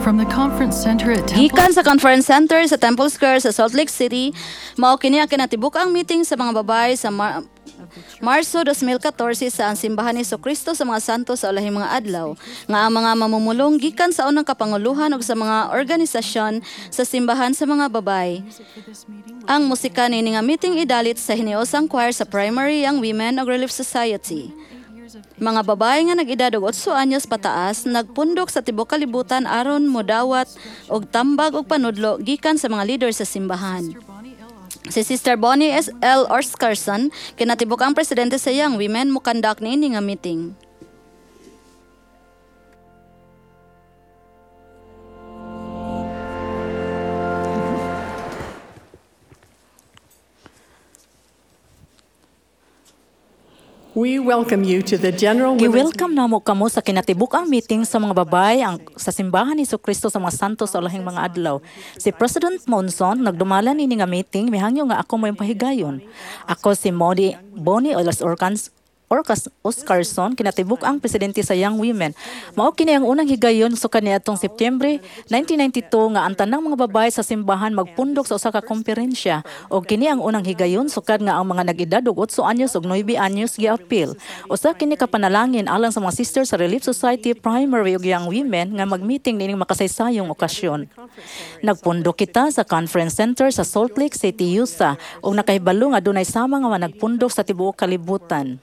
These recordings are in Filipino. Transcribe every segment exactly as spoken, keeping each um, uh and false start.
From the conference center at Temple Gikan sa conference center sa Temple Square sa Salt Lake City, mao kini ang kinatibuk ang meeting sa mga babae sa Mar- Marso twenty fourteen sa ang simbahan ni Jesucristo sa mga santo sa ulahing mga adlaw nga ang mga mamumulong gikan sa unang kapanguluhan ug sa mga organisasyon sa simbahan sa mga babae. Ang musika nini nga meeting idalit sa hiniosang choir sa Primary Young Women ug Relief Society. Mga babae nga nag-edad og eight anyos pataas nagpundok sa tibuok kalibutan aron modawat og tambag og panudlo gikan sa mga leader sa simbahan. Si Sister Bonnie S. L. Oscarson, kinatibuk ang presidente sa Young Women, mukandak niini nga meeting. We welcome you to the General Women's Gi-welcome namo kamo sa kinatibuk-ang meeting sa mga babae ang sa simbahan ni Jesucristo sa mga santos sa ulahing mga adlaw. Si President Monson nagdumala nini nga meeting mihangyo nga ako mo pahigayon. Ako si Modi Bonnie Olas Orcans Orcas Oscarson, kinatibuk ang presidente sa Young Women. Mao kini ang unang higayon sukad niadtong Septyembre nineteen ninety-two nga ang tanang mga babae sa simbahan magpundok sa usa ka komperensya ug kini ang unang higayon sukad nga ang mga nag-edad og eight anyos ug nine anyos gi-appeal. Usa kini ka panalangin alang sa mga sisters sa Relief Society, Primary ug Young Women nga mag-meeting nining makasaysayong okasyon. Nagpundok kita sa Conference Center sa Salt Lake City, Utah ug nakahibalo nga dunay sama nga nagpundok sa tibuok kalibutan.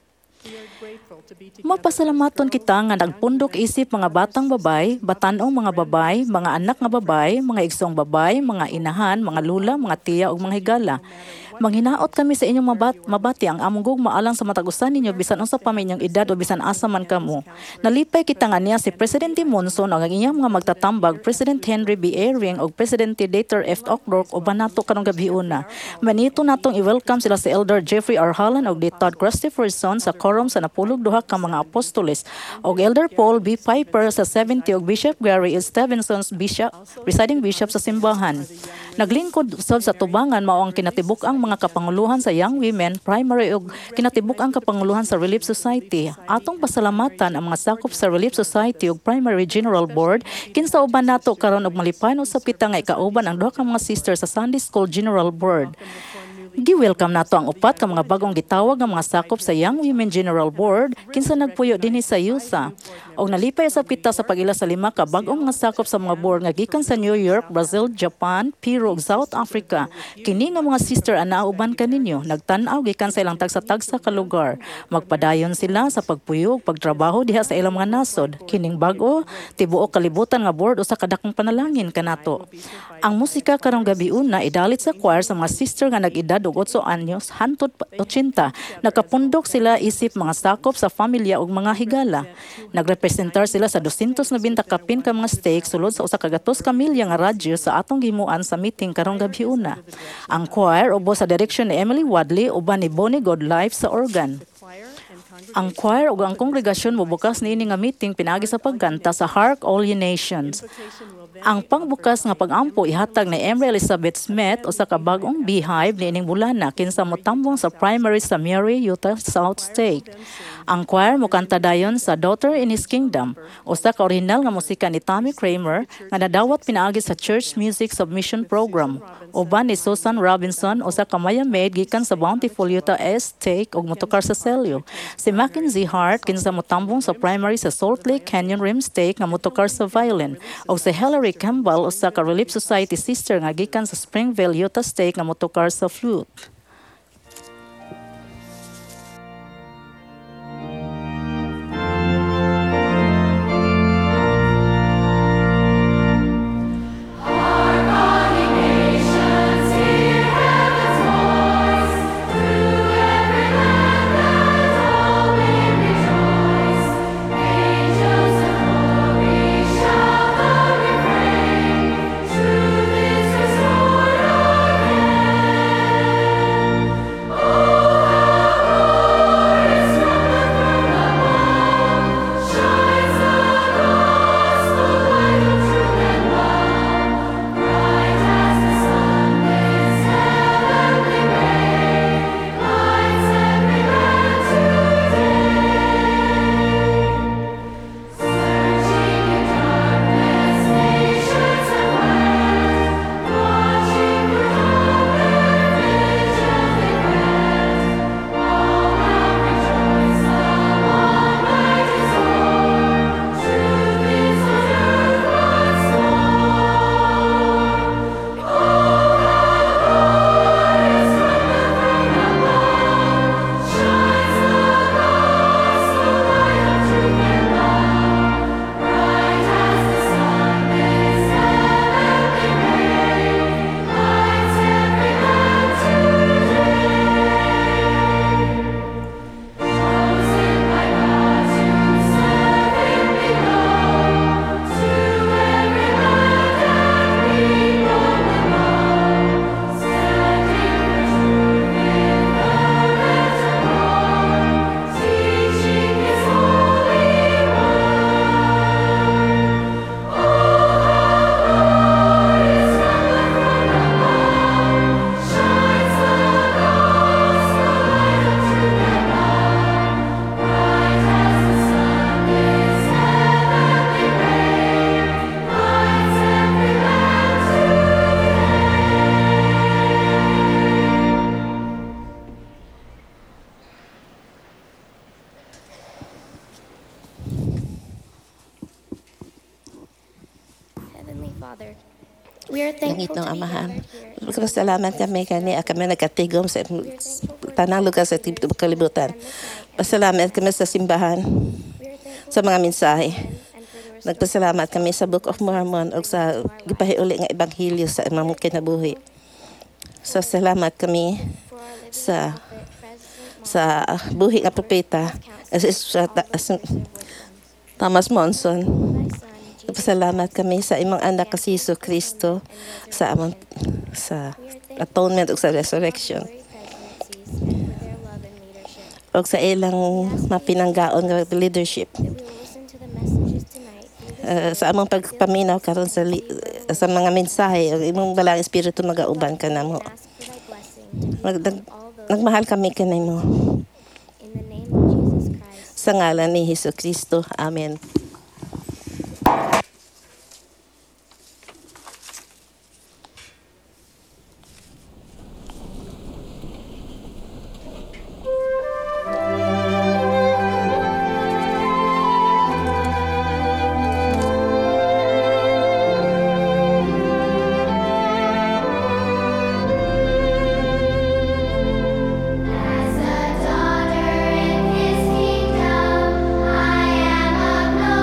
Mapasalamaton kita nga nagpundok isip mga batang babay, batanong mga babay, mga anak nga babay, mga igsong babay, mga inahan, mga lula, mga tiya ug mga higala. Manghinaot kami sa inyong mabat mabati ang among gugma alang sa matagusan ninyo bisan unsa pa man inyong edad o bisan asa man kamo. Nalipay kita nga niya si Presidente Monson ug ang iyang mga magtatambag President Henry B. Eyring ug Presidente Dieter F. Uchtdorf o banato karong gabiuna. Manito natong i-welcome sila si Elder Jeffrey R. Holland ug Todd Christopherson sa quorum sa napulog duha ka mga apostoles ug Elder Paul B. Piper sa seventy ug Bishop Gary L. Stevenson bishop presiding bishop sa simbahan. Naglingkod usab sa tubangan mao ang kinatibuk ang mga kapanguluhan sa Young Women, Primary ug kinatibuk ang kapanguluhan sa Relief Society. Atong pasalamatan ang mga sakop sa Relief Society ug Primary General Board kinsa uban nato karon og malipay usab kita nga ikauban ang duha ka mga sisters sa Sunday School General Board. Gi-welcome nato ang upat ka mga bagong gitawag nga mga sakop sa Young Women General Board kinsa nagpuyo dinhi sa U S A. Og nalipay usab kita sa pag-ila sa lima ka bagong mga sakop sa mga board nga gikan sa New York, Brazil, Japan, Peru ug South Africa. Kini nga mga sister ana uban kaninyo nagtan-aw gikan sa ilang tagsa-tagsa ka lugar. Magpadayon sila sa pagpuyo ug pagtrabaho diha sa ilang mga nasod. Kining bag-o tibuok kalibutan nga board usa ka dakong panalangin kanato. Ang musika karong gabiuna idalit sa choir sa mga sister nga nag-edad og eight anyos hantod eighty. Nakapundok sila isip mga sakop sa pamilya ug mga higala. Nagrepresentar sila sa two hundred ninety kapin ka mga stake sulod sa usa ka gatos ka milya nga radyo sa atong gimuan sa meeting karong gabiuna. Ang choir ubos sa direksyon ni Emily Wadley uban ni Bonnie Godlife sa organ. Ang choir ug ang kongregasyon mobukas niini nga meeting pinaagi sa pagkanta sa Hark All Ye Nations. Ang pangbukas nga pag-ampo ihatag ni Emery Elizabeth Smith usa ka bag-ong beehive niining bulana kinsa motambong sa primary sa Mary, Utah South State. Ang choir mokanta dayon sa Daughter in His Kingdom, usa ka orihinal nga musika ni Tommy Kramer nga nadawat pinaagi sa Church Music Submission Program. Uban ni Susan Robinson usa ka maya maid gikan sa Bountiful Utah Estate ug motokar sa selyo. Si Mackenzie Hart kinsa motambong sa primary sa Salt Lake Canyon Rim State nga motokar sa violin ug si Hillary Campbell usa ka Relief Society sister nga gikan sa Springville, Utah State nga motokar sa flute. Truth is restored again. We are Langit thankful ng to be Amahan. gathered here. Pasalamat kami kani at kami nagkatigom sa tanang lugar sa tibok kalibutan. Pasalamat kami sa simbahan, We are thankful sa mga mensahe. and for the rest Nagpasalamat kami sa Book of Mormon o sa gipahiuli nga ebanghelyo sa imong kinabuhi. So salamat kami for our living sa prophet, President sa buhi nga propeta as, sa, as, Thomas Monson. Pasalamat kami sa imong anak kasi Hesus Kristo sa among sa atonement ug sa resurrection ug sa ilang mapinanggaon nga leadership. Uh, sa among pagpaminaw karon sa li, sa mga mensahe ug imong balang espiritu magauban kanamo. Nag, nagmahal kami kanimo. Sa ngalan ni Hesus Kristo. Amen. As a daughter in His kingdom, I am of no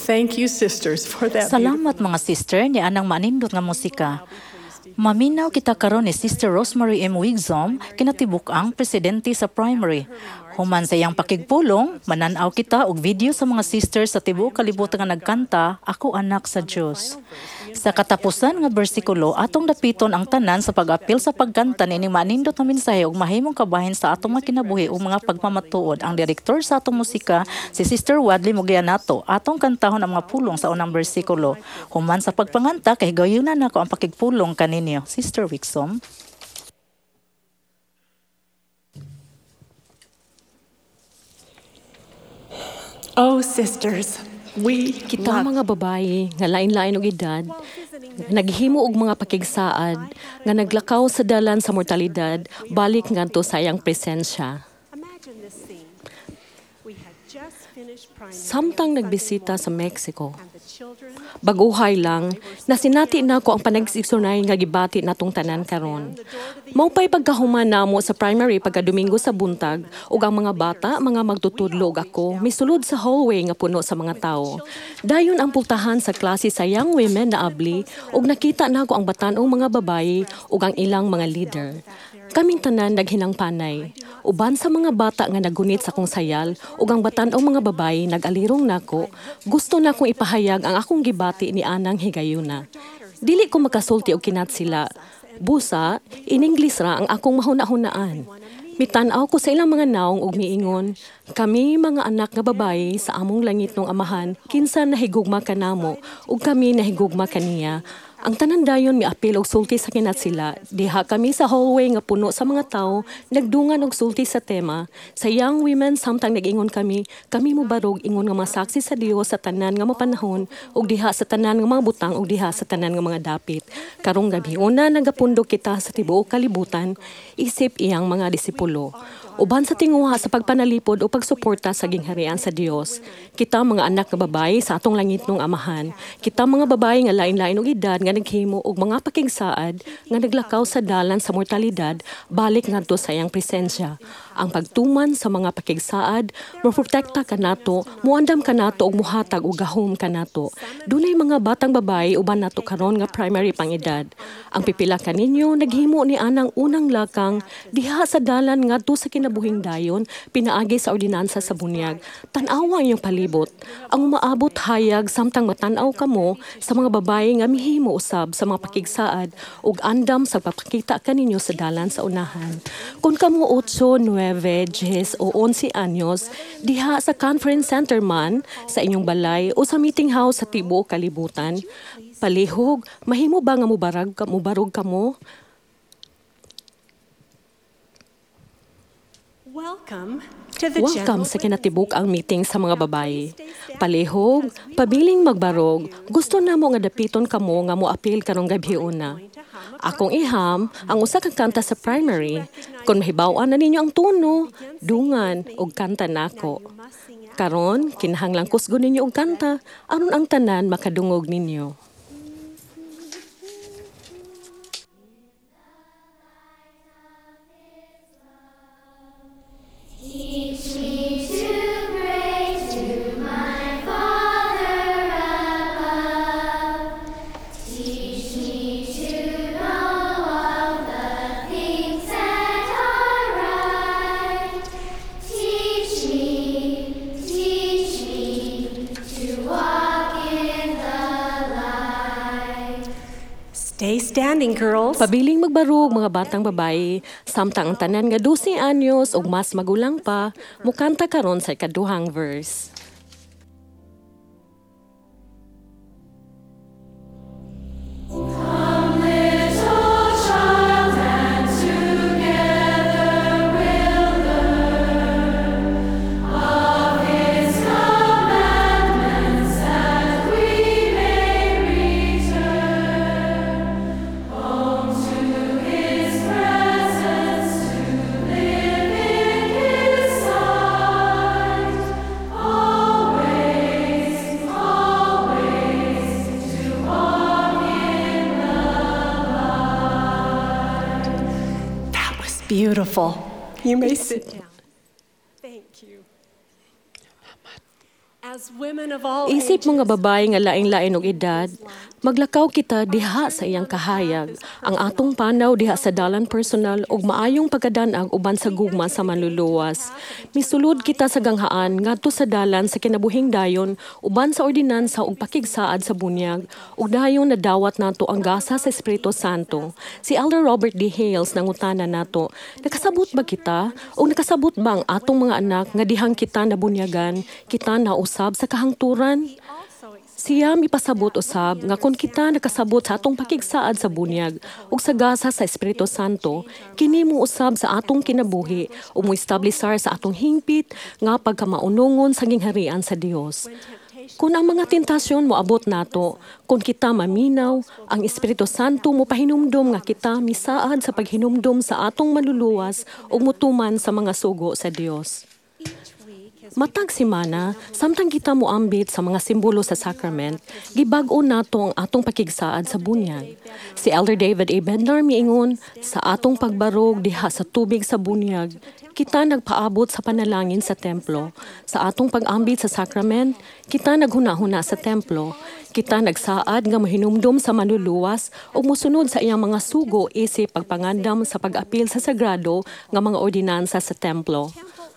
Thank you, sisters, for that. Salamat mga sister ni anang manindot nga musika. Maminaw kita karon ni Sister Rosemary M. Wigzom, kinatibuk ang presidente sa primary. Human sa iyang pakigpulong, mananaw kita og video sa mga sisters sa tibuok kalibutan nga nagkanta, Ako Anak sa Dios. Sa katapusan nga bersikulo, atong dapiton ang tanan sa pag-apil sa pagkanta nining manindot nga mensahe ug mahimong kabahin sa atong mga kinabuhi ug mga pagmamatuod. Ang direktor sa atong musika, si Sister Wadley Mugianato, atong kantahon ang mga pulong sa unang bersikulo. Human sa pagpanganta, kay gayunan nako ang pakigpulong kaninyo. Sister Wigzom. Oh, sisters, we Kita love mga babayi nga lain-lain og edad, naghimo og mga pakigsaad, nga naglakaw sa dalan sa mortalidad, balik ngadto sa iyang presensya. Imagine this scene. We had just finished primary. Samtang nagbisita sa Mexico, And the children baguhay lang, nasinati na ko ang panagsisunay nga gibati natong tanan karon. Maupay pagkahuman namo sa primary pagkadomingo sa buntag, ug ang mga bata, mga magtutudlo og ako, misulod sa hallway nga puno sa mga tawo. Dayon ang pultahan sa klase sa young women na abli, ug nakita nako ang batanong mga babayi ug ang ilang mga leader. Kaming tanan naghinangpanay. Uban sa mga bata nga nagunit sa kong sayal ug ang batan-ong mga babayi nag-alirong nako, gusto na kong ipahayag ang akong gibati ni anang higayuna. Dili ko makasulti og kinat sila. Busa, in English ra ang akong mahuna-hunaan. Mitan-aw ko sa ilang mga naong ug miingon, kami mga anak nga babayi sa among langit ng amahan, kinsa nahigugma kanamo ug kami nahigugma kaniya. Ang tanan dayon miapil og sulti sa kinat sila. Diha kami sa hallway nga puno sa mga tawo, nagdungan og sulti sa tema. Sa young women samtang nag-ingon kami, kami mo barog ingon nga masaksi sa Dios sa tanan nga mapanahon ug diha sa tanan nga mga butang ug diha sa tanan nga mga dapit. Karong gabi una nagapundok kita sa tibuok kalibutan, isip iyang mga disipulo. Uban sa tinguha sa pagpanalipod o pagsuporta sa gingharian sa Dios. Kita mga anak nga babayi sa atong langit ng amahan. Kita mga babayi nga lain-lain og edad nga naghimo og mga pakigsaad nga naglakaw sa dalan sa mortalidad, balik ngadto sa iyang presensya. Ang pagtuman sa mga pakigsaad, moprotekta kanato, muandam kanato og muhatag og gahom kanato. Dunay mga batang babayi uban nato karon nga primary pang edad. Ang pipila kaninyo naghimo ni anang unang lakang diha sa dalan ngadto sa kinabuhing dayon, pinaagi sa ordinansa sa bunyag. Tan-awa ang iyong palibot. Ang umaabot hayag samtang matanaw kamo sa mga babae nga mihimo usab sa mga pakigsaad ug andam sa papakita kaninyo sa dalan sa unahan. Kung kamo eight, nine, ten o eleven anyos, diha sa conference center man, sa inyong balay o sa meeting house sa tibuok kalibutan, palihog, mahimo ba nga mubarag ka mubarog kamo? welcome to the Welcome general sa kinatibuk ang meeting sa mga babayi. Palihog, pabiling magbarog, gusto na mo nga dapiton kamo nga moapil karong gabi una. Akong iham ang usa ka kanta sa primary. Kung mahibaw-an na ninyo ang tono, dungan og kanta nako. Karon, kinahanglang kusgo ninyo og kanta aron ang tanan makadungog ninyo. Stay standing, girls. Pabiling magbarog mga batang babayi, samtang ang tanan nga twelve anyos ug mas magulang pa, mukanta karon sa ikaduhang verse. Beautiful. You may sit down. Thank you. As women of all Isip ages, mga babae nga laing-lain og edad, maglakaw kita diha sa iyang kahayag. Ang atong panaw diha sa dalan personal ug maayong pagkadanag uban sa gugma sa manluluwas. Misulod kita sa ganghaan ngadto sa dalan sa kinabuhing dayon uban sa ordinansa ug pakigsaad sa bunyag ug dayon nadawat nato ang gasa sa Espiritu Santo. Si Elder Robert D. Hales nangutana nato, nakasabot ba kita o nakasabot ba ang atong mga anak nga dihang kita nabunyagan, kita nausab sa kahangturan? Siya mipasabot usab nga kung kita nakasabot sa atong pakigsaad sa bunyag ug sa gasa sa Espiritu Santo, kini mo usab sa atong kinabuhi ug mo establisar sa atong hingpit nga pagkamaunongon sa gingharian sa Dios. Kung ang mga tentasyon mo abot nato, kung kita maminaw, ang Espiritu Santo mo pahinumdom nga kita misaad sa paghinumdom sa atong manluluwas ug mutuman sa mga sugo sa Dios. Matag simana, samtang kita moambit sa mga simbolo sa sacrament, gibag-o nato ang atong pakigsaad sa bunyag. Si Elder David A. Bednar miingon, sa atong pagbarog diha sa tubig sa bunyag, kita nagpaabot sa panalangin sa templo. Sa atong pag-ambit sa sacrament, kita naghuna-huna sa templo. Kita nagsaad nga mahinumdom sa manluluwas o musunod sa iyang mga sugo isip pagpangandam sa pag-apil sa sagrado nga mga ordinansa sa templo.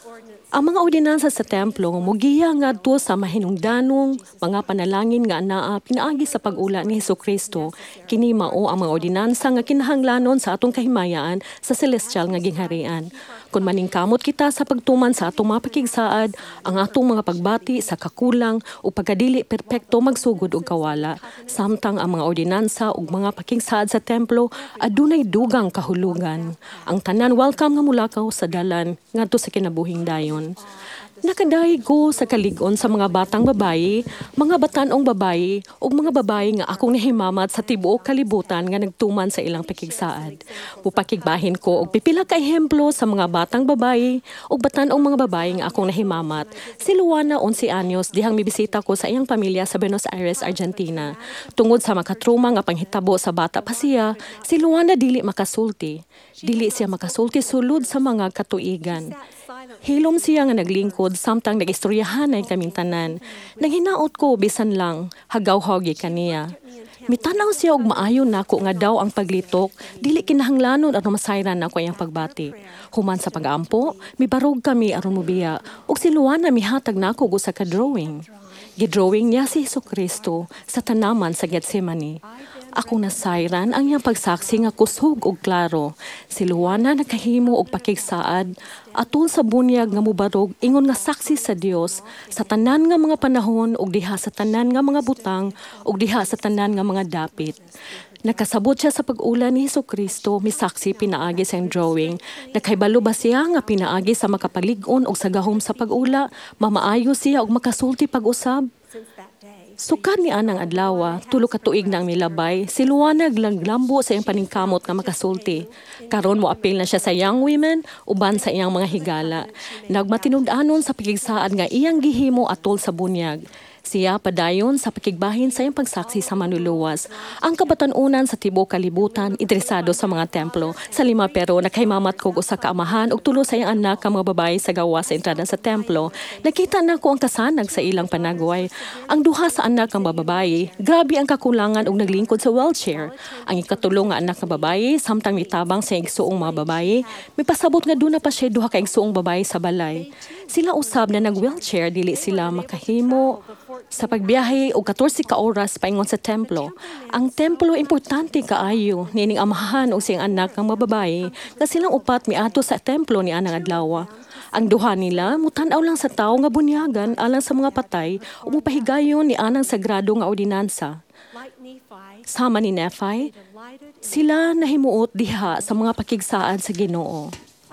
Ang mga ordinansa sa templo mugiya ngadto sa mahinungdanong mga panalangin nga anaa pinaagi sa pag-ula ni Hesukristo. Kini mao ang mga ordinansa nga kinahanglanon sa atong kahimayaan sa celestial nga gingharian. Kung maningkamot kita sa pagtuman sa atong mga pakigsaad, ang atong mga pagbati sa kakulang o pagkadili perpekto magsugod og kawala. Samtang ang mga ordinansa ug mga pakigsaad sa templo adunay dugang kahulugan. Ang tanan welcome nga mulakaw sa dalan ngadto sa kinabuhing dayon. Nakadaig ko sa kalig-on sa mga batang babayi, mga batanong babayi, ug mga babayi nga akong nahimamat sa tibuok kalibutan nga nagtuman sa ilang pakigsaad. Pupakigbahin ko og pipila ka ehemplo sa mga batang babayi ug batanong mga babayi nga akong nahimamat. Si Luana, eleven anyos, dihang mibisita ko sa iyang pamilya sa Buenos Aires, Argentina. Tungod sa makatruma nga panghitabo sa bata pa siya, si Luana dili makasulti. Dili siya makasulti sulod sa mga katuigan. Hilom siya nga naglingkod samtang nag-istoryahan ay kaming tanan. Nanghinaot ko bisan lang, hagaw-hagi kaniya. Mitanaw siya og maayo nako nga daw ang paglitok, dili kinahanglanon aron masayran nako iyang pagbati. Human sa pag-aampo, mibarog kami aron mobiya, ug si Luana mihatag nako og usa ka drawing. Gidrawing niya si Hesukristo sa tanaman sa Getsemani. Ako nasayran ang iyang pagsaksi nga kusog og klaro. Si Luana nakahimo og pakigsaad atol sa bunyag nga mubarog ingon nga saksi sa Dios sa tanan nga mga panahon ug diha sa tanan nga mga butang ug diha sa tanan nga mga dapit. Nakasabot siya sa pag-ula ni Hesukristo, misaksi pinaagi sa iyang drawing. Nakahibalo ba siya nga pinaagi sa makapalig-on ug sa gahom sa pag-ula, mamaayo siya ug makasulti pag-usab? Sukad ni anang adlaw, tulo ka tuig na ang milabay, si Luana glanglambo sa iyang paningkamot nga makasulti. Karon mo apil na siya sa young women, uban sa iyang mga higala. Nagmatinud-anon sa pakigsaad nga iyang gihimo atol sa bunyag. Siya padayon sa pakigbahin sa iyang pagsaksi sa manluluwas. Ang kabatanunan sa tibuok kalibutan interesado sa mga templo. Sa lima pero nakahimamat ko usa ka amahan ug tulo sa iyang anak ka mga babae sa gawa sa entrada sa templo. Nakita na ko ang kasanag sa ilang panagway. Ang duha sa anak ng babae, grabe ang kakulangan ug naglingkod sa wheelchair. Ang ikatulo nga anak ng babae, samtang mitabang sa igsuong mga babae, may pasabot nga duna pa siya duha ka igsuong babae sa balay. Sila usab na nag-wheelchair, dili sila makahimo sa pagbiyahe og fourteen ka oras paingon sa templo. Ang templo importante kaayo nining amahan og siyang anak ng mga babae nga silang upat miadto sa templo ni anang adlaw. Ang duha nila mutan-aw lang sa tawo nga bunyagan alang sa mga patay ug mopahigayon ni anang sagrado nga ordinansa. Sama ni Nephi, sila nahimuot diha sa mga pakigsaad sa Ginoo.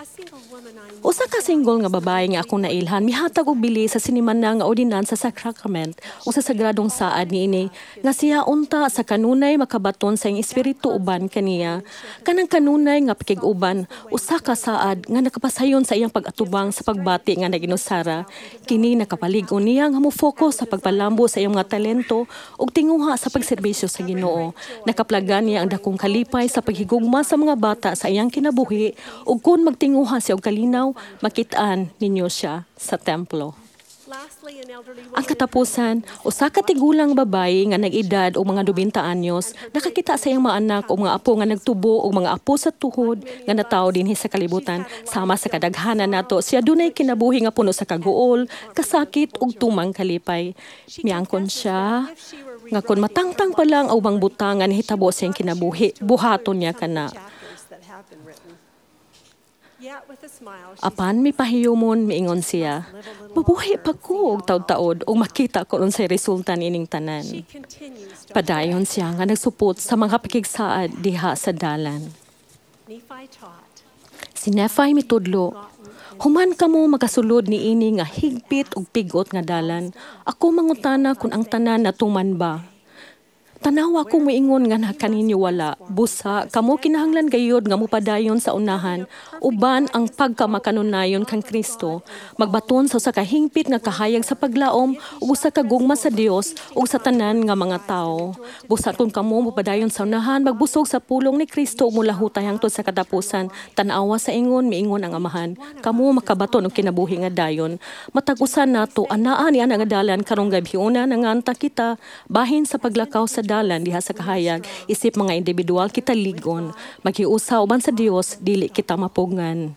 Usa ka single nga babae nga akong nailhan mihatag og bili sa sinimana nga ordinansa sa sacrament o sa sagradong saad niini nga siya unta sa kanunay makabaton sa iyang espiritu uban kaniya. Kanang kanunay nga pakig-uban usa ka saad nga nakapasayon sa iyang pag-atubang sa pagbati nga naginusara. Kini nakapalig-on niya nga mo-focus sa pagpalambo sa iyang mga talento ug tinguha sa pagserbisyo sa Ginoo. Nakaplagan niya ang dakong kalipay sa paghigugma sa mga bata sa iyang kinabuhi ug kun magtinguha siya og kalinaw, makitaan ninyo siya sa templo. Ang katapusan, usa ka tigulang babae nga nag-edad o mga dubinta anyos, nakakita sa iyang mga anak o mga apo nga nagtubo o mga apo sa tuhod nga natawo dinhi sa kalibutan. Sama sa kadaghanan nato, siya dunay kinabuhi nga puno sa kaguol, kasakit ug tumang kalipay. Miangkon siya nga kun matangtang pa lang ang ubang butangan hitabo sa iyang kinabuhi, buhaton niya kana. Apan mipahiyumon miingon siya, mabuhi pa ko og taud-taod ug makita ko unsay resulta nining tanan. Padayon siya nga nagsupot sa mga pakigsaad diha sa dalan. Si Nephi mitudlo, human kamo makasulod ni ini nga higpit ug pigot nga dalan. Ako mangutana kung ang tanan natuman ba. Tanawa ko moingon nga na kaninyo wala. Busa, kamo kinahanglan gayod nga mupadayon sa unahan. Uban ang pagkamakanonayon kang Kristo. Magbaton sa usa ka hingpit nga kahayag sa paglaom ug usa ka gugma sa Dios ug sa tanan nga mga tawo. Busa kung kamo mupadayon sa unahan, magbusog sa pulong ni Kristo ug mulahutay hangtod sa katapusan. Tanawa sa ingon, miingon ang Amahan. Kamo makabaton og kinabuhi nga dayon. Matagusan nato anaa ni ana nga dalan karong gabhiuna nanganta kita bahin sa paglakaw sa dalan diha sa kahayag, isip mga individual kita ligon, maghiusa uban sa Dios dili kita mapugngan.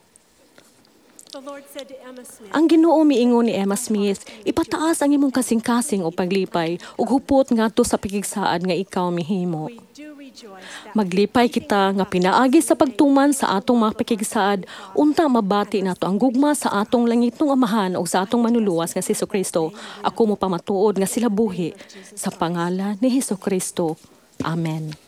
Ang Ginoo miingon ni Emma Smith, ipataas ang imong kasing-kasing o paglipay ug hupot ngadto sa pikigsaad nga ikaw mihimo. Maglipay kita nga pinaagi sa pagtuman sa atong mga pikigsaad, unta mabati nato ang gugma sa atong langitong Amahan ug sa atong manuluwas nga si Jesucristo. Ako mo pamatuod nga sila buhi sa pangalan ni Jesucristo. Amen.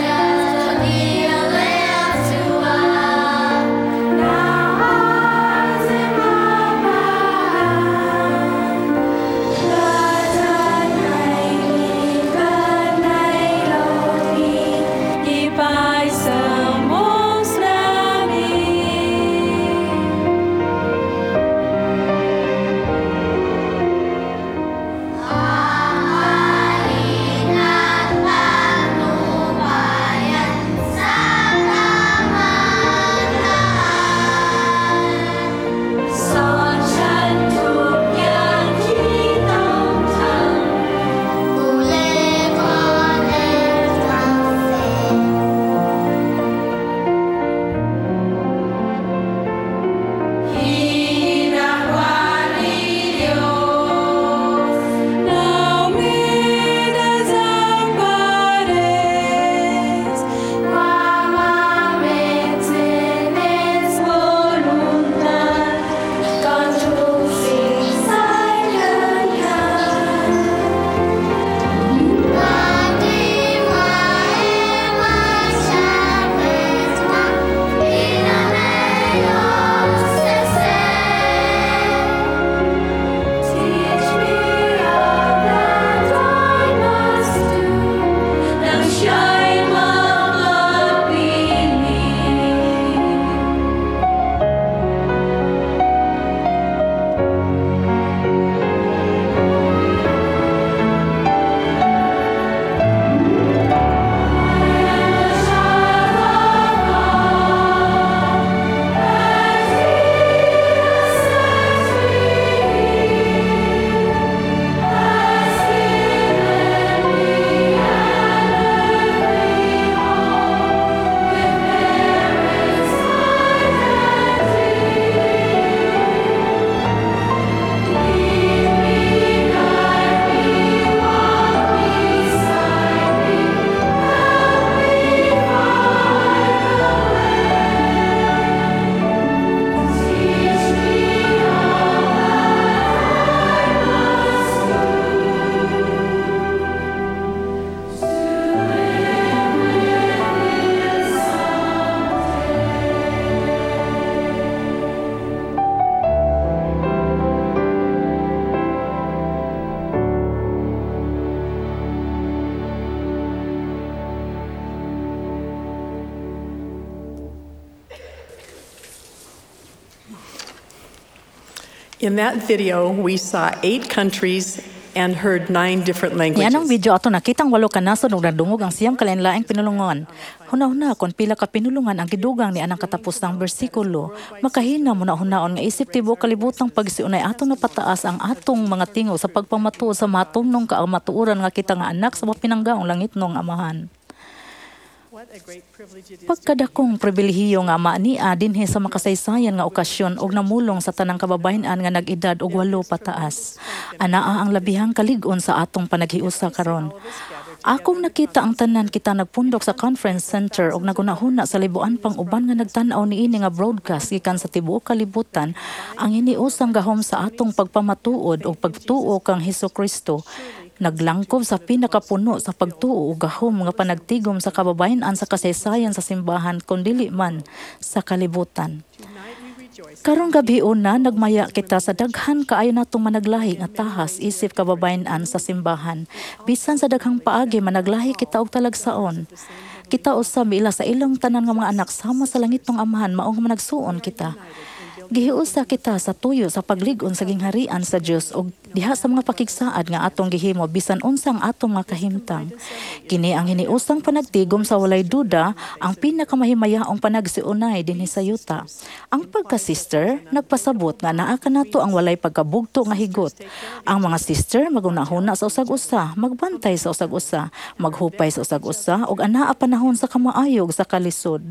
Now In that video, we saw eight countries and heard nine different Nianong languages. video ato nakitang walo ka nasod ug nadungog ang siyam kalainlaing pinulungan. Huna-huna kon pila ka pinulungan ang gidugang ni anang katapos ng bersikulo. Makahina mo na hunaon nga isip tibuok kalibutang pagsiunay atong napataas ang atong mga tingo sa pagpamatuo sa matumnong kaamatuuran nga kita nga anak sa mapinanggaong langit nung amahan. What a great privilege it is to Pagkadakong pribilehiyo nga maania dinhi sa makasaysayan nga okasyon og namulong sa tanang kababayen-an nga nag-edad og walo pataas. Anaa ang labihang kalig-on sa atong panaghiusa karon. Akong nakita ang tanan kita nagpundok sa conference center og nagunahuna sa libuan pang uban nga nagtan-aw niini nga broadcast gikan sa tibuok kalibutan ang hiniusang gahom sa atong pagpamatuod og pagtuo kang Hesukristo. Naglangkob sa pinakapuno sa pagtuo ug gahom nga panagtigom sa kababayen-an sa kasaysayan sa simbahan kun dili man sa kalibutan. Karong gabi una nagmaya kita sa daghan kaayo natong managlahi nga tahas isip kababayen-an sa simbahan. Bisan sa daghang paagi managlahi kita og talagsaon. Kita usab ila sa ilong tanan nga mga anak sama sa langit ng amahan maong managsuon kita. Gihiusa kita sa tuyo sa paglig-on sa gingharian sa Dios ug diha sa mga pakigsaad nga atong gihimo bisan unsang atong mga kahimtang. Kini ang hiniusang panagtigom sa walay duda ang pinakamahimayaong panagsiunay dinhi sa yuta. Ang pagka-sister nagpasabot nga naa kanato ang walay pagkabugto nga higot. Ang mga sister magunahuna sa usag-usa, magbantay sa usag-usa, maghupay sa usag-usa ug anaa panahon sa kamaayog sa kalisod.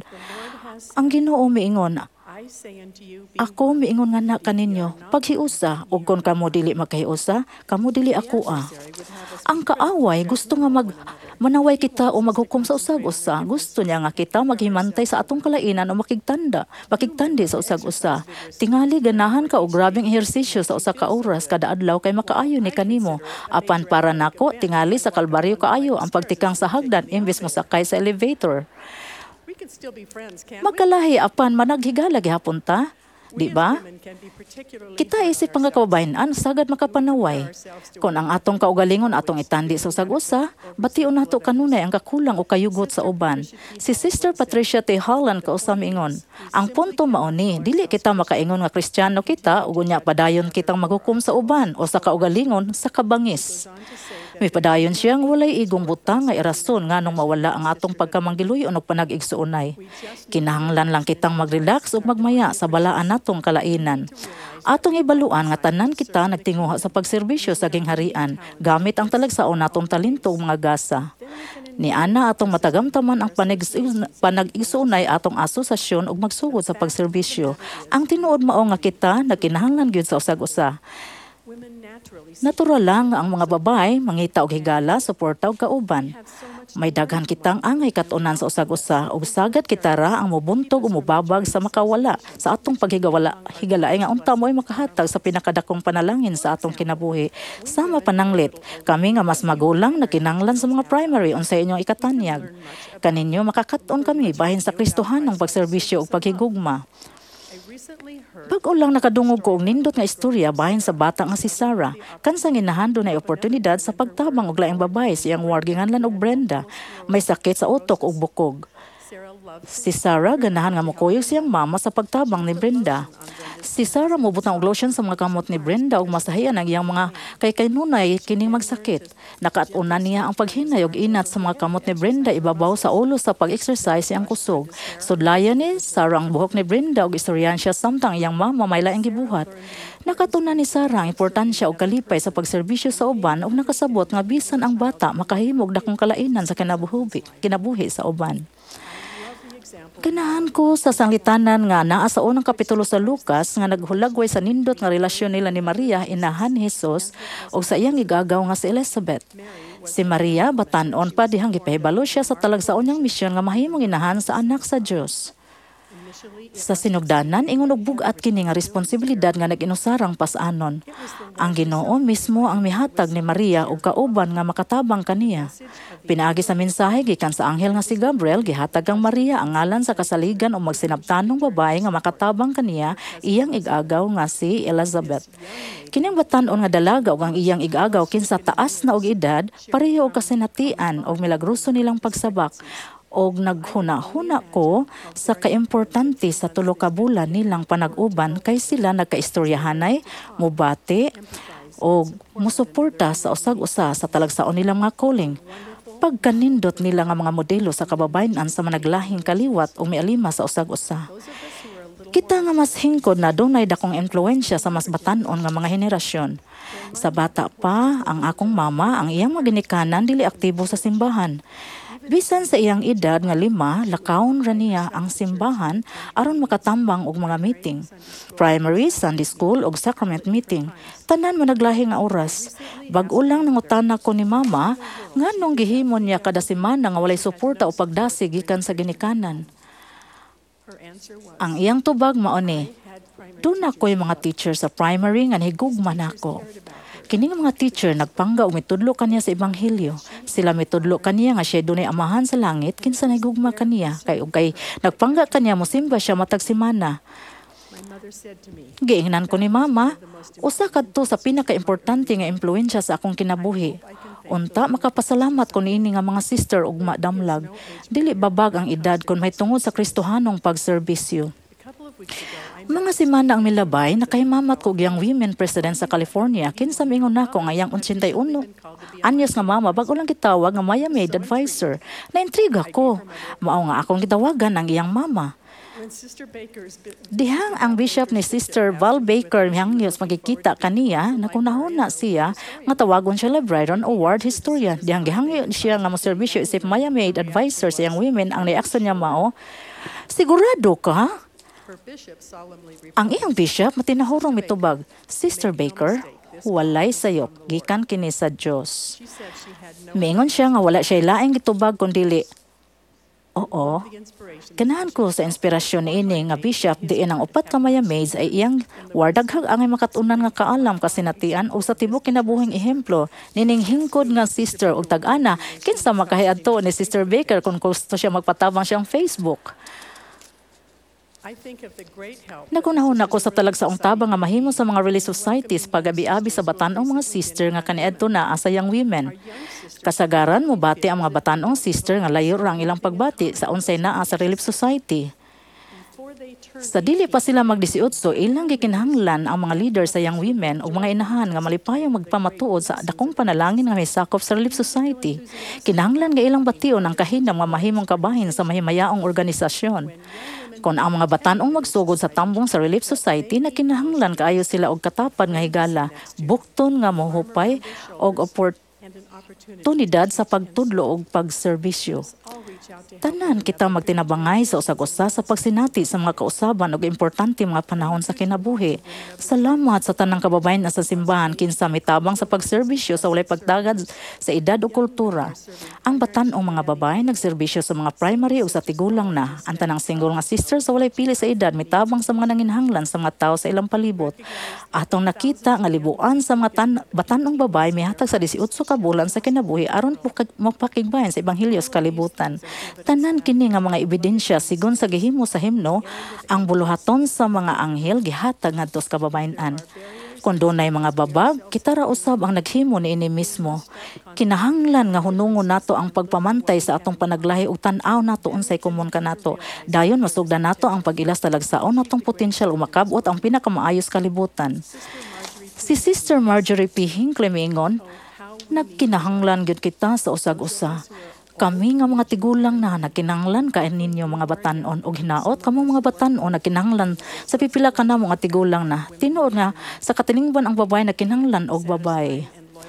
Ang Ginoo miingon, I say unto you, be ako miingon nga na kaninyo, paghiusa, ug kon kamo dili magkahiusa, kamo dili ako ah. Ang kaaway gusto nga mag manaway kita o maghukom sa usag-usa. Gusto niya nga kita maghimantay sa atong kalainan o makigtanda, makigtandi sa usag-usa. Tingali ganahan ka og grabeng ehersisyo sa usa ka oras kada adlaw kay makaayo ni kanimo. Apan para nako tingali sa kalbaryo kaayo ang pagtikang sa hagdan imbes mo sakay sa elevator. we can still be friends, can't we? Magkalahi apan managhigala gihapon ta, di ba? Women can be particularly Kita isip mga kababayen-an sagad makapanaway. Kung ang atong kaugalingon atong itandi sa usag-usa, bation nato kanunay ang kakulang o kayugot sa uban. Si Sister Patricia T. Holland kausa miingon, ang punto mao ni dili kita makaingon nga Kristiyano kita ug unya padayon kitang maghukom sa uban o sa kaugalingon sa kabangis. May padayon siyang walay igong butang nga irason nganong mawala ang atong pagkamanggiluyon og panag-igsuunay. Kinahanglan lang kitang mag-relax ug magmaya sa balaan natong kalainan. Atong ibaluan nga tanan kita nagtinguha sa pagserbisyo sa gingharian gamit ang talagsaon natong talento ug mga gasa. Ni ana atong matagamtaman ang panag-igsuunay atong asosasyon ug magsugod sa pagserbisyo. Ang tinuod mao nga kita nagkinahanglan gyud sa usag-usa. women naturally Natural lang nga ang mga babay mangita og higala, suporta og kauban. May daghan kitang angay kat-unan sa usag-usa ug sagad kita ra ang mobuntog o mobabag sa makawala sa atong paghigawala higalaay nga unta mo'y makahatag sa pinakadakong panalangin sa atong kinabuhi. Sama pananglit, kami nga mas magulang na kinanglan sa mga primary unsay inyong ikatanyag. Kaninyo makakat-on kami bahin sa Kristohanong pagserbisyo ug paghigugma. recently heard Pag ulang nakadungog ko og nindot nga istorya bahin sa bata nga si Sarah, kansang ginahando na oportunidad sa pagtabang og laing babae siyang ward ginganlan og Brenda. May sakit sa utok ug bukog. Sarah loves Si Sarah ganahan nga mukuyog siyang mama sa pagtabang ni Brenda. Si Sarah mubutang og lotion sa mga kamot ni Brenda ug masahiyan ang iyang mga kay kanunay kining magsakit. Nakaat-unan niya ang paghinay og inat sa mga kamot ni Brenda ibabaw sa ulo sa pag-exercise siyang kusog. Sudlayan ni Sarah ang buhok ni Brenda ug istoryan siya samtang iyang mama may laing gibuhat. Nakatunan ni Sarah ang importansya og kalipay sa pagserbisyo sa uban ug nakasabot nga bisan ang bata makahimog dakong kalainan sa kinabuhi, kinabuhi sa uban. Ganahan ko sa sanglitanan nga naa sa unang kapitulo sa Lucas nga naghulagway sa nindot nga relasyon nila ni Maria inahan ni Jesus ug sa iyang igagaw nga si Elizabeth. Si Maria batan-on pa dihang gipahibalo siya sa talagsaon niyang misyon nga mahimong inahan sa anak sa Dios. Sa sinugdanan, ingon og bugat kini nga responsibilidad nga nag-inusarang pas-anon. Ang Ginoo mismo ang mihatag ni Maria og kauban nga makatabang kaniya. Pinaagi sa mensahe gikan sa anghel nga si Gabriel, gihatag kang Maria ang ngalan sa kasaligan o magsinabtanong babae nga makatabang kaniya, iyang ig-agaw nga si Elizabeth. Kining batan-on nga dalaga ug ang iyang ig-agaw kinsa taas na og edad, pareho og kasinatian og milagroso nilang pagsabak. og naghuna-huna ko sa kaimportante sa tulo ka bulan nilang panag-uban kay sila nagkaistoryahanay, mubati o musuporta sa usag-usa sa talagsaon nilang mga calling. Pagkanindot nila nga mga modelo sa kababayan sa managlahing kaliwat o mialima sa usag-usa. Kita nga mas hingkod na dunay dakong impluwensya sa mas batan-on nga mga henerasyon. Sa bata pa, ang akong mama, ang iyang mga ginikanan dili aktibo sa simbahan. Bisan sa iyang edad nga lima, lakawon ra niya ang simbahan aron makatambang og mga meeting. Primary, Sunday school ug sacrament meeting. Tanan managlahi nga oras. Bag-o lang nangutana ko ni mama nganong gihimon niya kada semana nga walay suporta o pagdasig gikan sa ginikanan. Ang iyang tubag mao ni, "Duna ko'y mga teacher sa primary nga nahigugma nako." Kining mga teacher nagpangga o mitudlo kaniya sa ebanghelyo. Sila mitudlo kaniya nga siya dunay amahan sa langit kinsa nahigugma kaniya. Kay ug kay nagpangga kaniya mosimba siya matag semana. Giingnan ko ni mama, usa kadto sa pinakaimportante nga impluwensya sa akong kinabuhi. Unta makapasalamat ko niini nga mga sister ug madamlag. Dili babag ang edad kun may tungod sa Kristohanong pagserbisyo. Mga semana ang milabay, nakahimamat ko giyang women president sa California, kinsa mingon nako nga yang eighty-one anyos nga mama, bago lang gitawag nga Maya Maid Advisor. Naintriga ko, mao nga akong gitawagan ang iyang mama. Dihang ang bishop ni Sister Val Baker mihangyos magkikita kaniya, nakunahuna siya nga tawagon siya librarian o ward historian. Dihang gihangyo siya nga moserbisyo isip Maya Maid Advisor sa iyang women, ang reaksyon niya mao, "Sigurado ka?" Ang iyang bishop matinahurong mitubag, "Sister Baker, walay sayop, gikan kini sa Dios." Miingon siya nga wala siya laing gitubag kundili, "Oo, ganahan ko sa inspirasyon niini nga bishop diin ang upat ka Maya Maids ay iyang wardaghag angay makatunan nga kaalam kasinatian o sa tibok kinabuhing ehemplo nining hingkod nga sister ug tag-ana kinsa makahiadto ni Sister Baker kung gusto siya magpatabang siyang Facebook." Nagunahon ako sa talagsaong tabang nga mahimo sa mga relief societies pag-abi-abi sa batanong mga sister nga kaniadto na sa young women. Kasagaran mo bati ang mga batanong sister nga layo ra ang ilang pagbati sa unsay naa sa relief society. Sa dili pa sila mag-eighteen, ilang gikinahanglan ang mga leader sa young women o mga inahan nga malipayong magpamatuod sa dakong panalangin nga may sakop sa relief society. Kinahanglan nga ilang bation ang kahinang nga mahimong kabahin sa mahimayaong organisasyon. Kung ang mga batanong magsugod sa tambong sa Relief Society na kinahanglan kaayo sila og katapad nga higala, bukton nga mohupay og oportunidad sa pagtudlo og pagserbisyo. Tanan kita magtinabangay sa usag-usa sa pagsinati sa mga kausaban ug importante mga panahon sa kinabuhi. Salamat sa tanang kababayen sa simbahan kinsa mitabang sa pagserbisyo sa walay pagdagad sa edad o kultura. Ang batan-ong mga babae nagserbisyo sa mga primary ug sa tigulang na. Ang tanang single nga sister sa walay pili sa edad mitabang sa mga nanginhanglan sa mga tawo sa ilang palibot. Atong nakita nga libuan sa mga tan- batan-ong babae mihatag sa eighteen ka bulan sa kinabuhi aron mapakigbayan sa ebanghelyo sa kalibutan. Tanan kini nga mga ebidensya sigon sa gihimo sa himno, ang buluhaton sa mga anghel gihatag ngadto sa kababayen-an. Kung dunay mga babag, kita ra usab ang naghimo niini mismo. Kinahanglan nga hunungon nato ang pagpamantay sa atong panaglahi ug tan-aw nato unsay komon kanato. Dayon masugdan nato ang pag-ilas talagsaon natong potensyal ug makab-ot ang pinakamaayos kalibutan. Si Sister Marjorie P. Hinckley miingon, "Nagkinahanglan gyud kita sa usag-usa. Kami nga mga tigulang na nagkinahanglan kain ninyo mga batan-on og hinaot kamo mga batan-on nagkinahanglan sa pipila ka na mga tigulang na. Tinuod nga sa katilingban ang babae nagkinahanglan og babae.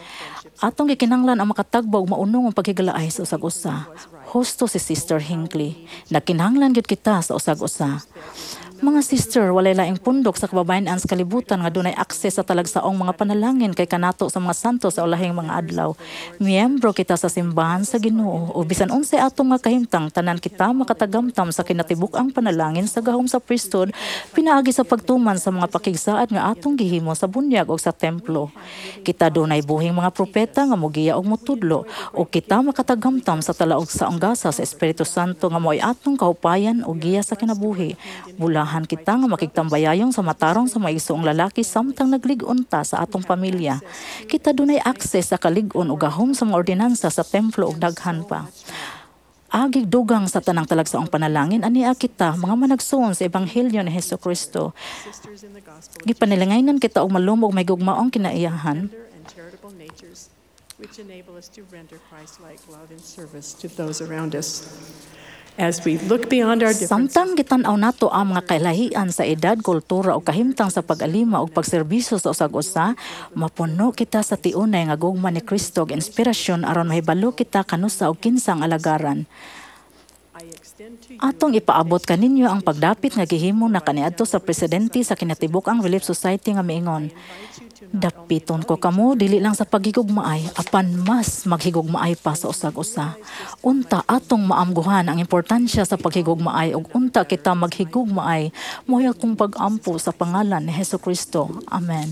Atong gikinahanglan ang makatagbaw og maunong ang paghigalaay sa usag-usa." Husto si Sister Hinckley. Nagkinahanglan gyud kita sa usag-usa. Mga sister, walay laing pundok sa kababayen-an sa kalibutan nga dunay akses sa talagsaong mga panalangin kay kanato sa mga santo sa ulahing mga adlaw. Miyembro kita sa simbahan sa Ginoo o bisan unsay atong nga kahimtang tanan kita makatagamtam sa kinatibuk-ang panalangin sa gahom sa priesthood pinaagi sa pagtuman sa mga pakigsaad nga atong gihimo sa bunyag o sa templo. Kita dunay buhing mga propeta nga mogiya og motudlo o kita makatagamtam sa talaog sa anggasa sa Espiritu Santo nga mo'y atong kahupayan o giya sa kinabuhi. Bula kita nga makigtambayayong sa matarong sa maigsoong lalaki samtang naglig-on ta sa atong pamilya. Kita dunay akses sa kalig-on ug gahom sa mga ordinansa sa templo ug daghan pa. Agig dugang sa tanang talagsaong panalangin ania kita mga managsuon sa ebanghelyo ni Hesukristo. Gipanilangaynan kita og malumog may gugmaong kinaiyahan and charitable natures, which enable us to render Christ-like love and service to those around us. As we look beyond our differences, Samtang gitan-aw nato ang mga kailahian sa edad, kultura o kahimtang sa pag-alima o pagserbisyo sa usag-usa, mapuno kita sa tiunay nga gugma ni Kristo og inspirasyon aron mahibalo kita kanusa og kinsang alagaran. Atong ipaabot kaninyo ang pagdapit nga gihimo na kaniadto sa presidente sa kinatibuk-ang Relief Society nga miingon, dapiton ko kamo dili lang sa paghigugmaay apan mas maghigugmaay pa sa usag-usa. Unta atong maamguhan ang importansya sa paghigugmaay ug unta kita maghigugmaay moy akong pag-ampo sa pangalan ni Hesukristo. Amen.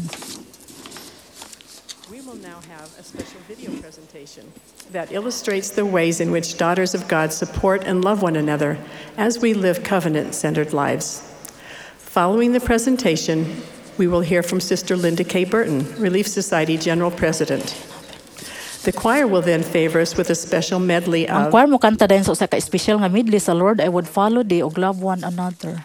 we will now have a special video presentation that illustrates the ways in which daughters of God support and love one another as we live covenant-centered lives. Following the presentation, we will hear from Sister Linda K. Burton, Relief Society General President. The choir will then favor us with a special medley Ang of choir mo kanta dayon sa usa ka espesyal nga medley sa Lord I Would Follow Thee og Love One Another.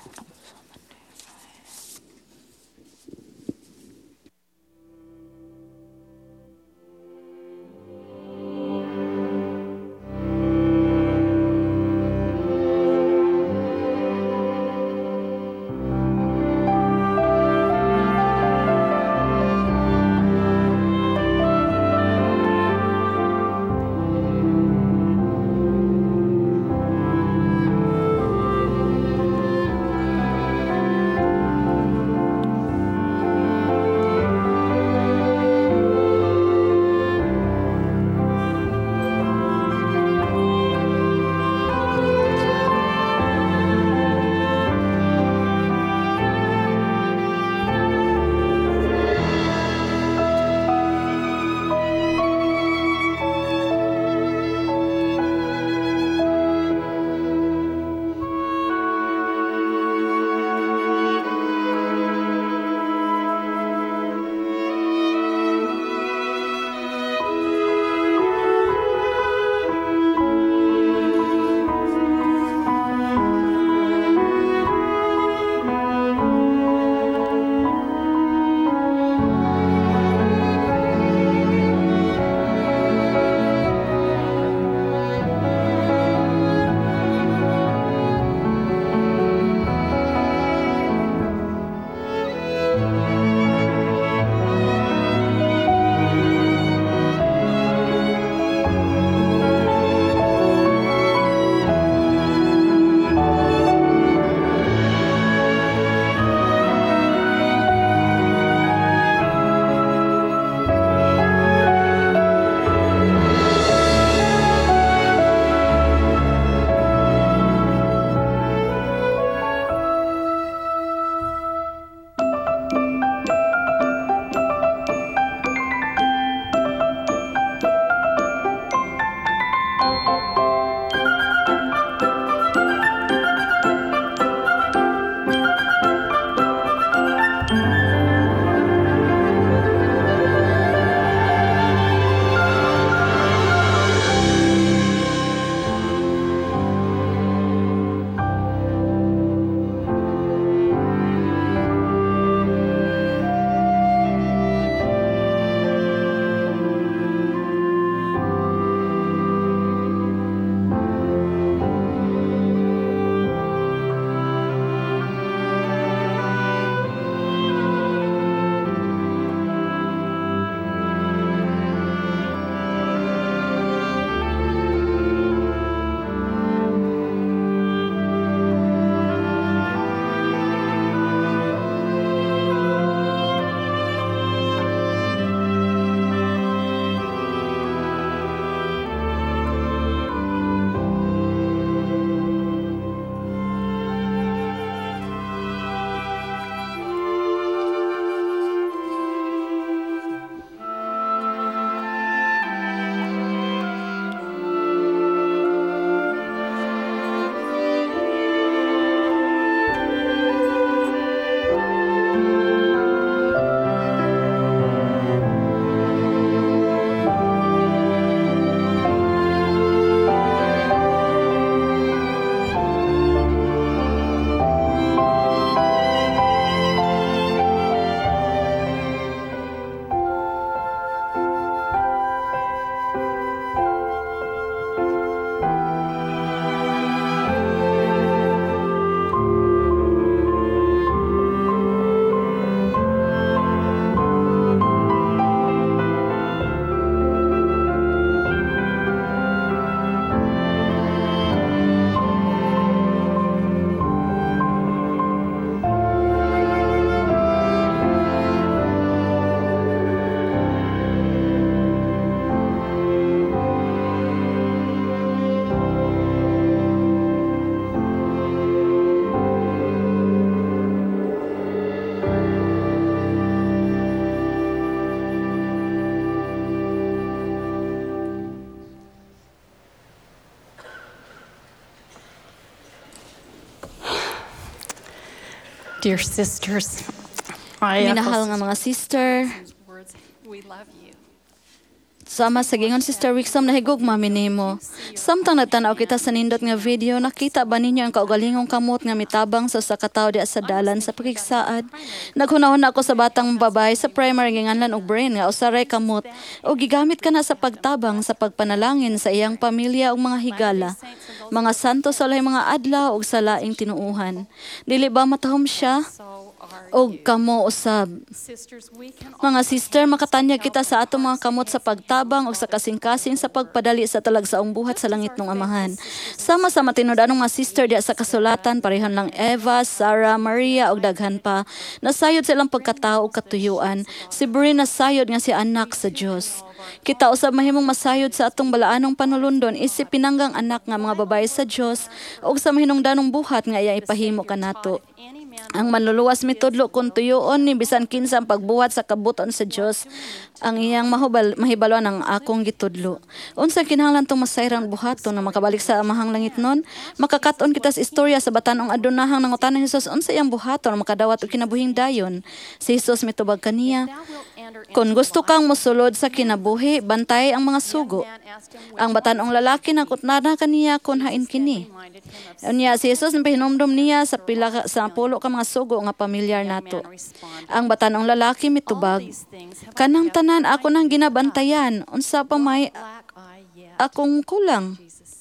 Dear sisters, I Minahal echo nga mga sister, Sister's words. We love you. sama sa gingon Sister Wixom na higugma minimo. Samtang nagtanaw kita sa nindot nga video, nakita ba ninyo ang kaugalingong kamot nga mitabang sa usa ka tawo diha sa dalan sa pakigsaad? Naghunahon ako sa batang babae sa primary ginganlan og brain nga usaray kamot o gigamit kana sa pagtabang sa pagpanalangin sa iyang pamilya ug mga higala, mga santo sa laing mga adlaw ug sa laing tinuuhan. Dili ba matahom siya? Og kamo usab. Sisters, we can Mga sister, makatanya kita sa atong mga kamot sa pagtabang o sa kasing-kasing sa pagpadali sa talagsaong buhat sa langit ng Amahan. Sama sa matinud-anong mga sister diya sa kasulatan, parehan lang Eva, Sarah, Maria o daghan pa. Nasayod silang pagkatao o katuyuan. Si Bri nasayod nga si anak sa Dios. Kita usab mahimong masayod sa atong balaanong panulundon isip pinanggang anak nga mga babae sa Dios o sa mahinungdanong buhat nga iya ipahimo kanato. Ang manluluwas mitudlo kung tuyoon ni bisan kinsa ang pagbuhat sa kabuton sa Dios ang iyang mahubal mahibalon ang akong gitudlo. Unsa kinahanglan tong masayrang buhaton na makabalik sa amahang langit nun? Makakaton kita sa istorya sa batanong adunahang nangutan ni Hesus unsa iyang buhaton makadawat og kinabuhing dayon. Si Hesus mitubag kaniya, kung gusto kang mosulod sa kinabuhi, bantay ang mga sugo. Ang batanong lalaki nakutnana kaniya kung hain kini. Unya si Jesus napahinomdom niya sa pila ka- sa pulo ka mga sugo nga pamilyar nato. Ang batanong lalaki mitubag, kanang tanan ako nang ginabantayan, unsa pa may akong kulang.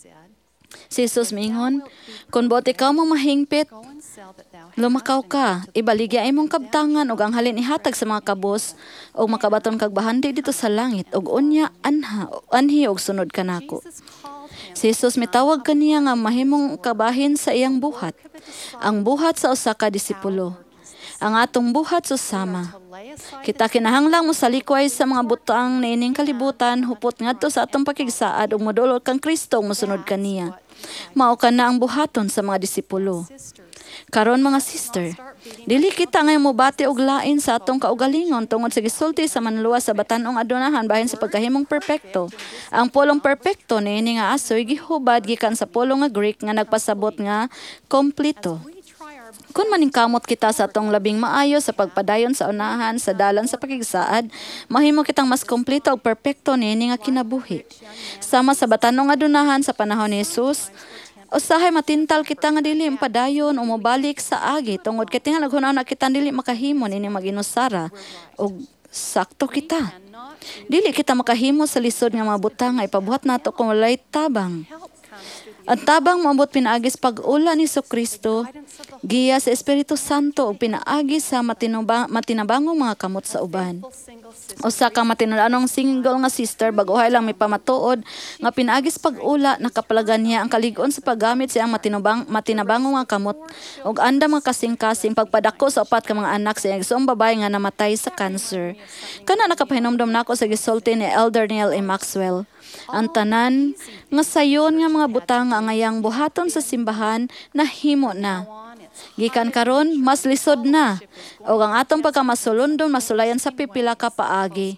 Si Jesus miingon, kung bote ka mo mahingpit, lumakaw ka, ibaligya imong kabtangan ug ang halin ihatag sa mga kabos ug makabaton kag bahandi dito sa langit ug unya anha anhi ug sunod kanako. Si Jesus mitawag kaniya nga mahimong kabahin sa iyang buhat, ang buhat sa usa ka disipulo. Ang atong buhat susama. Kita kinahanglang mo salikway sa mga butang na ining kalibutan hupot ngadto sa atong pakigsaad ug modulot kang Kristo ug mosunod kaniya. Mao kana ang buhaton sa mga disipulo. Karon mga sister, dili kita ngayon mobati og lain sa atong kaugalingon tungod sa gisulti sa manluwas sa batanong adunahan bahin sa pagkahimong perpekto. Ang pulong perpekto niini nga asoy gihubad gikan sa pulong nga Greek nga nagpasabot nga kompleto. Kung maningkamot kita sa atong labing maayo sa pagpadayon sa unahan sa dalan sa pakigsaad, mahimo kitang mas kompleto ug perpekto niini nga kinabuhi. Sama sa batanong adunahan sa panahon ni Jesus, usahay matintal kita nga dili padayon o mobalik sa agi tungod kay tingal naghunaw na kita dili makahimo nini maginusara ug sakto kita. Dili kita makahimo sa lisod nga mga butang nga ipabuhat nato kung walay tabang. Ang tabang moabot pinaagis pag-ula ni Kristo, giya sa Espiritu Santo ug pinaagi sa matinubang, matinabangong mga kamot sa uban. Usa ka matinud-anong single nga sister baguhay lang may pamatuod nga pinaagis pag-ula nakapalagan niya ang kalig-on sa paggamit siyang matinubang matinabangong mga kamot ug anda mga kasing-kasing pagpadako sa upat ka mga anak sa iyang isang babae nga namatay sa cancer. Kana nakapahinomdom nako sa gisulti ni Elder Neil A. Maxwell. Ang tanan nga sayon nga mga butang nga ngayang buhaton sa simbahan nahimo na. Gikan karon mas lisod na ug ang atong pagkamasulundon masulayan sa pipila ka paagi.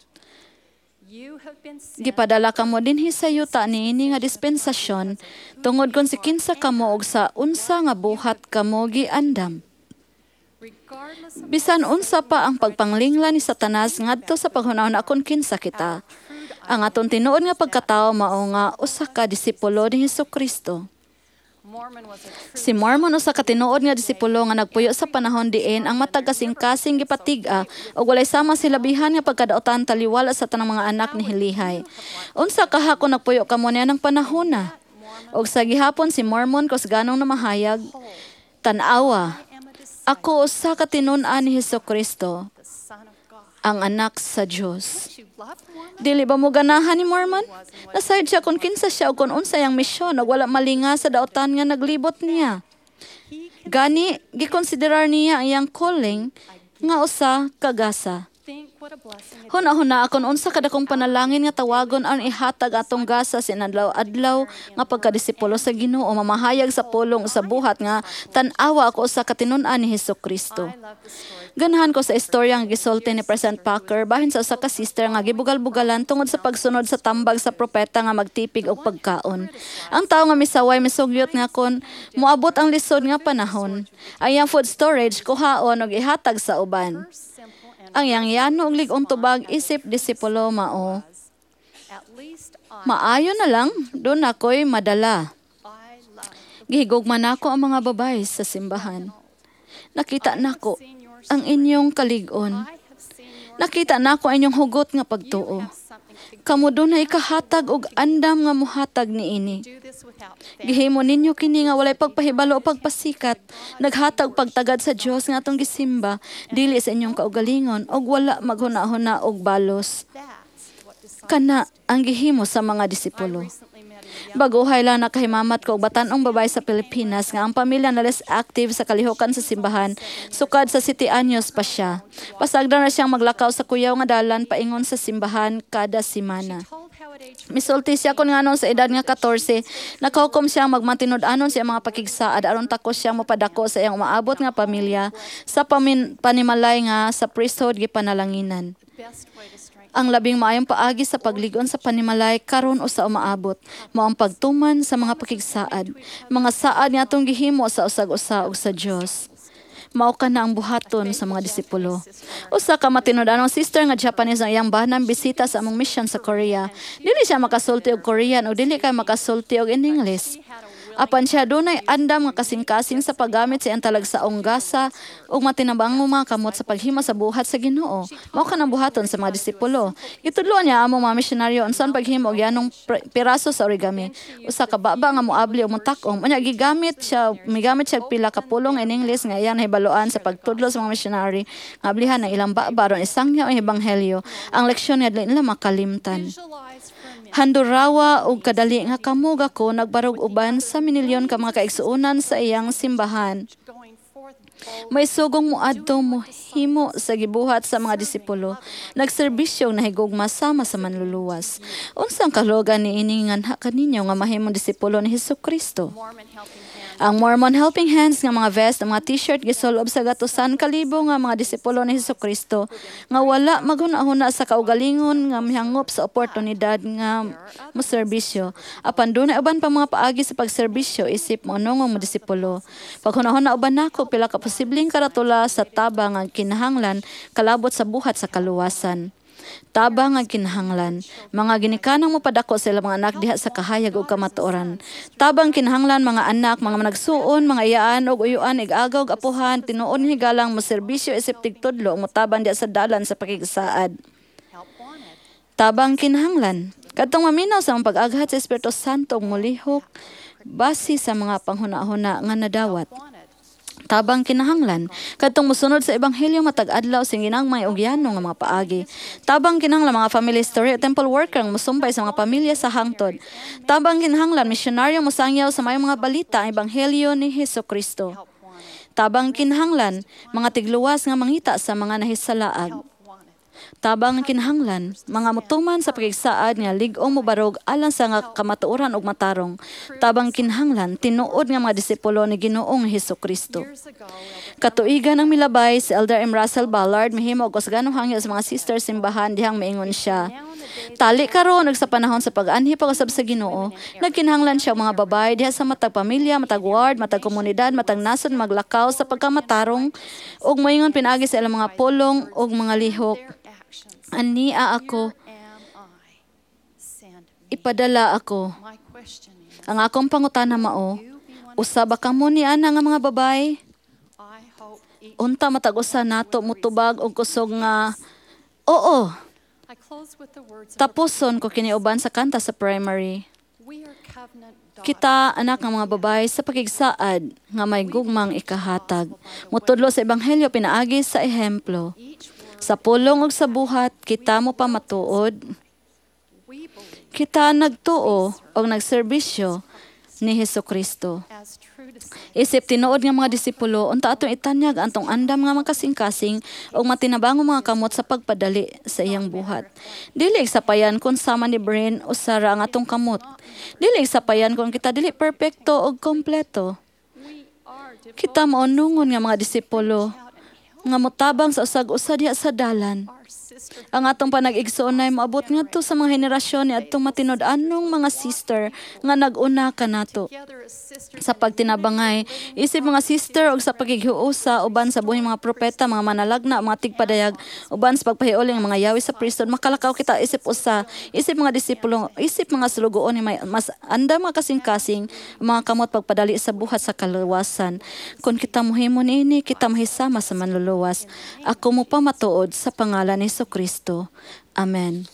Gipadala kamo dinhi sa yuta niini nga dispensasyon tungod kon si kinsa kamo og sa unsa nga buhat kamo giandam. Bisan unsa pa ang pagpanglingla ni Satanas ngadto sa paghunahuna kon kinsa kita. Ang aton tinuod nga pagkatao mao nga usa ka disipulo ni Hesukristo. Si Mormon usa ka tinuod nga disipulo nga nagpuyo sa panahon diin ang matag kasing-kasing gipatig-a ug walay sama silabihan nga pagkadaotan taliwala sa tanang mga anak ni Helihay. Unsa kahakon nagpuyo kamo niya ng panahona? Ug sa gihapon si Mormon kus ganong namahayag, tan-awa, ako usa ka tinun-an ni Hesukristo, ang anak sa Dios. Dili ba mo ganahan ni Mormon? Nasayod siya kung kinsa siya o kung unsa yang misyon o wala malinga sa daotan nga naglibot niya. Gani, gikonsiderar niya ang iyang calling nga usa kagasa. What a blessing it is. Huna-huna akon unsa kadakong panalangin nga tawagon aron ihatag atong gasa sinadlaw-adlaw nga pagkadisipulo sa Ginoo, mamahayag sa pulong sa buhat nga tan-awa ako sa katinun-an ni Hesukristo. I love the story. Ganahan ko sa istorya nga gisulti ni President Packer bahin sa usa ka sister nga gibugal-bugalan tungod sa pagsunod sa tambag sa propeta nga magtipig og pagkaon. Ang tawo nga misaway misugyot nga kon moabot ang lisod nga panahon. Ang iyang food storage kuhaon og ihatag sa uban. Simple and Ang yangyano og lig-ong tubag isip disipulo mao. at least I, Maayo na lang, doon ako'y madala. I love. Gihigugman nako ang mga babay sa simbahan. Nakita nako ang inyong kalig-on. I have seen your Nakita nako ang inyong hugot nga you pagtuo. have something to Kamo doon na ikahatag og andam nga muhatag niini. do this without fail. Gihimo ninyo kini nga walay pagpahibalo o pagpasikat. Naghatag pagtagad sa Dios nga atong gisimba, dili sa inyong kaugalingon og wala maghuna-huna og balos. That's what disciples. Kana ang gihimo sa mga I disipulo. recently met a young Baguhay lang nakahimamat ko og batanong babae sa Pilipinas nga ang pamilya na less active sa kalihukan sa simbahan, sukad sa city anyos pa siya. Pasagdan na siyang maglakaw sa kuyaw nga dalan paingon sa simbahan kada semana. told how at age Misulti siya kun ngano sa edad nga fourteen, nakahukom siya magmantinud-anon sa iyang mga pakigsaad aron takos siyang mopadako sa iyang umaabot nga pamilya sa pamin, panimalay nga sa priesthood gipanalanginan. best way to strengthen Ang labing maayong paagi sa pagligon sa panimalay karon o sa umaabot mao ang pagtuman sa mga pakigsaad, mga saad nga atong gihimo sa usag-usa ug sa Dios. Mao ka na ang buhaton sa mga disipulo. Usa ka matinud-anong sister nga Japanese ang iyang bahanang bisita sa among mission sa Korea. Dili siya makasulti og Korean o dili kay makasulti og in English. Apan siya dunay andam nga kasing-kasing sa paggamit sa iyang talagsaong gasa ug matinabang mga kamot sa paghima sa buhat sa Ginoo. Mao ka nang buhaton sa mga disipulo. Gitudloan niya among mga misyonaryo unsan paghimo og yanong pr- piraso sa origami. Usa ka baba nga moabli og motak-ong. Unya gigamit siya, migamit siya og pila ka pulong in English nga iyang nahibaloan sa pagtudlo sa mga missionary nga ablihan ng ilang baba ron isangya ang ebanghelyo. Ang leksyon niya dili nila makalimtan. visualize for a minute Handurawa ug kadali nga kamug ako nagbarog uban sa minilyon ka mga kaigsuonan sa iyang simbahan. going forth bold May sugong muadto mohimo sa gibuhat sa mga disipulo. Nagserbisyo nahigugma sama sa manluluwas. Unsang kahulugan niini nga nganha kaninyo nga mahimong disipulo ni Hesukristo? Mormon helping hand Ang Mormon Helping Hands nga mga vest, ang mga t-shirt gisulob sa gatusan kalibo nga mga disipulo ni Hesukristo nga wala maghuna-huna sa kaugalingon nga mihangop sa oportunidad nga moserbisyo. Apan dunay uban pa mga paagi sa pagserbisyo isip mo nungong mga disipulo. Paghuna-huna uban nako pila ka posibleng karatula sa tabang ang kinahanglan kalabot sa buhat sa kaluwasan. Tabang ang kinahanglan, mga ginikanang mopadako sa ilang mga anak diha sa kahayag ug kamatuoran. Tabang kinahanglan mga anak, mga managsuon, mga iyaan ug uyuan ig-agaw ug apuhan, tinuon higalang mo serbisyo isip tigtudlo ug motabang diha sa dalan sa pakigsaad. help wanted Tabang kinahanglan, kadtong maminaw sa mga pag-aghat sa Espiritu Santo ug mulihok base sa mga panghuna-huna nga nadawat. wanted Tabang kinahanglan kadtong mosunod sa ebanghelyo matag adlaw sing ginagmay og yano nga mga paagi. Tabang kinahanglan mga family story at temple worker nga mosumpay sa mga pamilya sa hangtod. Tabang kinahanglan misyonaryo mosangyaw sa mayong mga balita ang ebanghelyo ni Hesukristo. help wanted Tabang kinahanglan mga tigluwas nga mangita sa mga nahisalaag. help wanted Tabang kinahanglan mga mutuman sa pagigsaad nga lig-ong mobarog alang sa nga kamatuoran ug matarong. Tabang kinahanglan tinuod nga mga disipulo ni Ginoong Hesukristo. years ago Elder Katuigan ang milabay si Elder M. Russell Ballard mihimo og usganong hangyo sa mga sister simbahan dihang maingon siya. Tali karon ug sa panahon sa pag-anhi pag-usab sa Ginoo, nagkinahanglan siya og mga babay diha sa matag pamilya, matag ward, matag komunidad, matag nasod maglakaw sa pagkamatarong ug moingon pinaagi sa ilang mga pulong ug mga lihok. their actions Ania ako, am I send me ipadala ako. my question is Ang akong pangutana mao, you be one usa ba kamo ni ana nga mga babay? I hope each Unta matag usa nato mutubag og kusog nga oo. I close with the words of Tapuson ko kiniuban sa kanta sa primary. we are covenant daughters Kita anak ng mga babae sa pakigsaad nga may gugmang ikahatag. Mutudlo sa ebanghelyo pinaagi sa ehemplo. each word Sa pulong ug sa buhat kita mo pa matuod. we believe Kita nagtuo og nagserbisyo ni Hesukristo. as true disciples Isip tinuod nga mga disipulo, unta atong itanyag antong andam nga makasing-kasing o matinabangong mga kamot sa pagpadali sa iyang buhat. Dili sapayan kung sama ni Brain o Sara ang atong kamot. Dili sapayan kung kita dili perpekto o kompleto. Kita maunungon nga mga disipulo nga motabang sa usag-usa diha sa dalan. Ang atong panag-igsoon ay maabot ngadto sa mga henerasyon ni adtong matinud-anong mga sister nga nag-una kanato. Sa pagtinabangay, isip mga sister og sa pagighiusa uban sa buhing mga propeta, mga manalagna, mga tigpadayag, uban sa pagpahiuling ng mga yawi sa priesthood, makalakaw kita isip usa, isip mga disipulo, isip mga sulugoon ni may mas anda mga kasing-kasing, mga kamot pagpadali sa buhat sa kaluwasan. Kung kita mohimo niini, kita mahisama sa manluluwas. Ako mo pa matuod sa pangalan ni Kristo. Amen.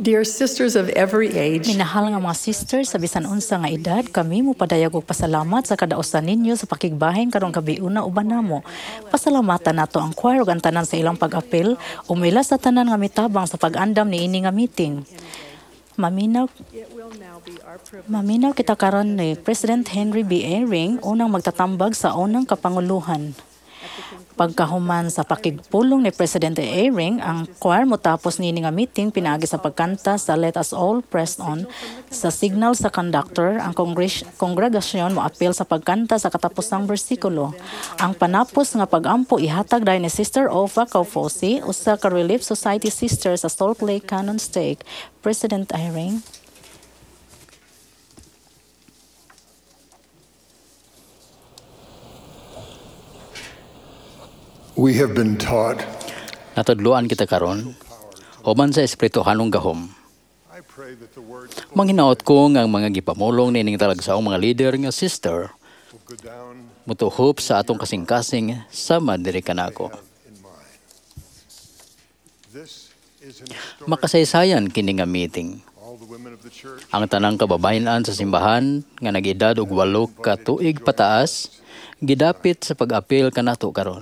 Dear sisters of every age, Minahal nga mga sisters sa bisan unsa nga edad, kami mo padayag og pasalamat sa kadaosan ninyo sa pakigbahin karong gabiuna uban namo. Pasalamatan nato ang choir ug ang tanan sa ilang pag-apil, umila sa tanan nga mitabang sa pag-andam niini nga meeting. Maminaw Maminaw kita karon ni President Henry B. Eyring unang magtatambag sa unang kapanguluhan. Pagkahuman sa pakigpulong ni Presidente Eyring, ang choir mo tapos nini nga meeting pinaagi sa pagkanta sa Let Us All Press On. Sa signal sa conductor, ang kongres- kongregasyon mo apil sa pagkanta sa katapusang bersikulo. Ang panapos nga pagampo ihatag dahil ni Sister Olfa Kaufosi, usa ka Relief Society sister sa Salt Lake Cannon Stake. President Eyring. We have been taught. Natudluan kita karon human sa espirituhanong gahom. I pray that the words Manghinaot ko nga ang mga gipamulong nining talagsaong mga leader nga sister will go down mutuhop sa atong kasing-kasing sama diri kanako. in mind. This is an historic. Makasaysayan kini nga meeting. All the women of the church Ang tanang kababayan sa simbahan nga nag-edad og walo ka tuig pataas gidapit sa pag-apil kanato karon.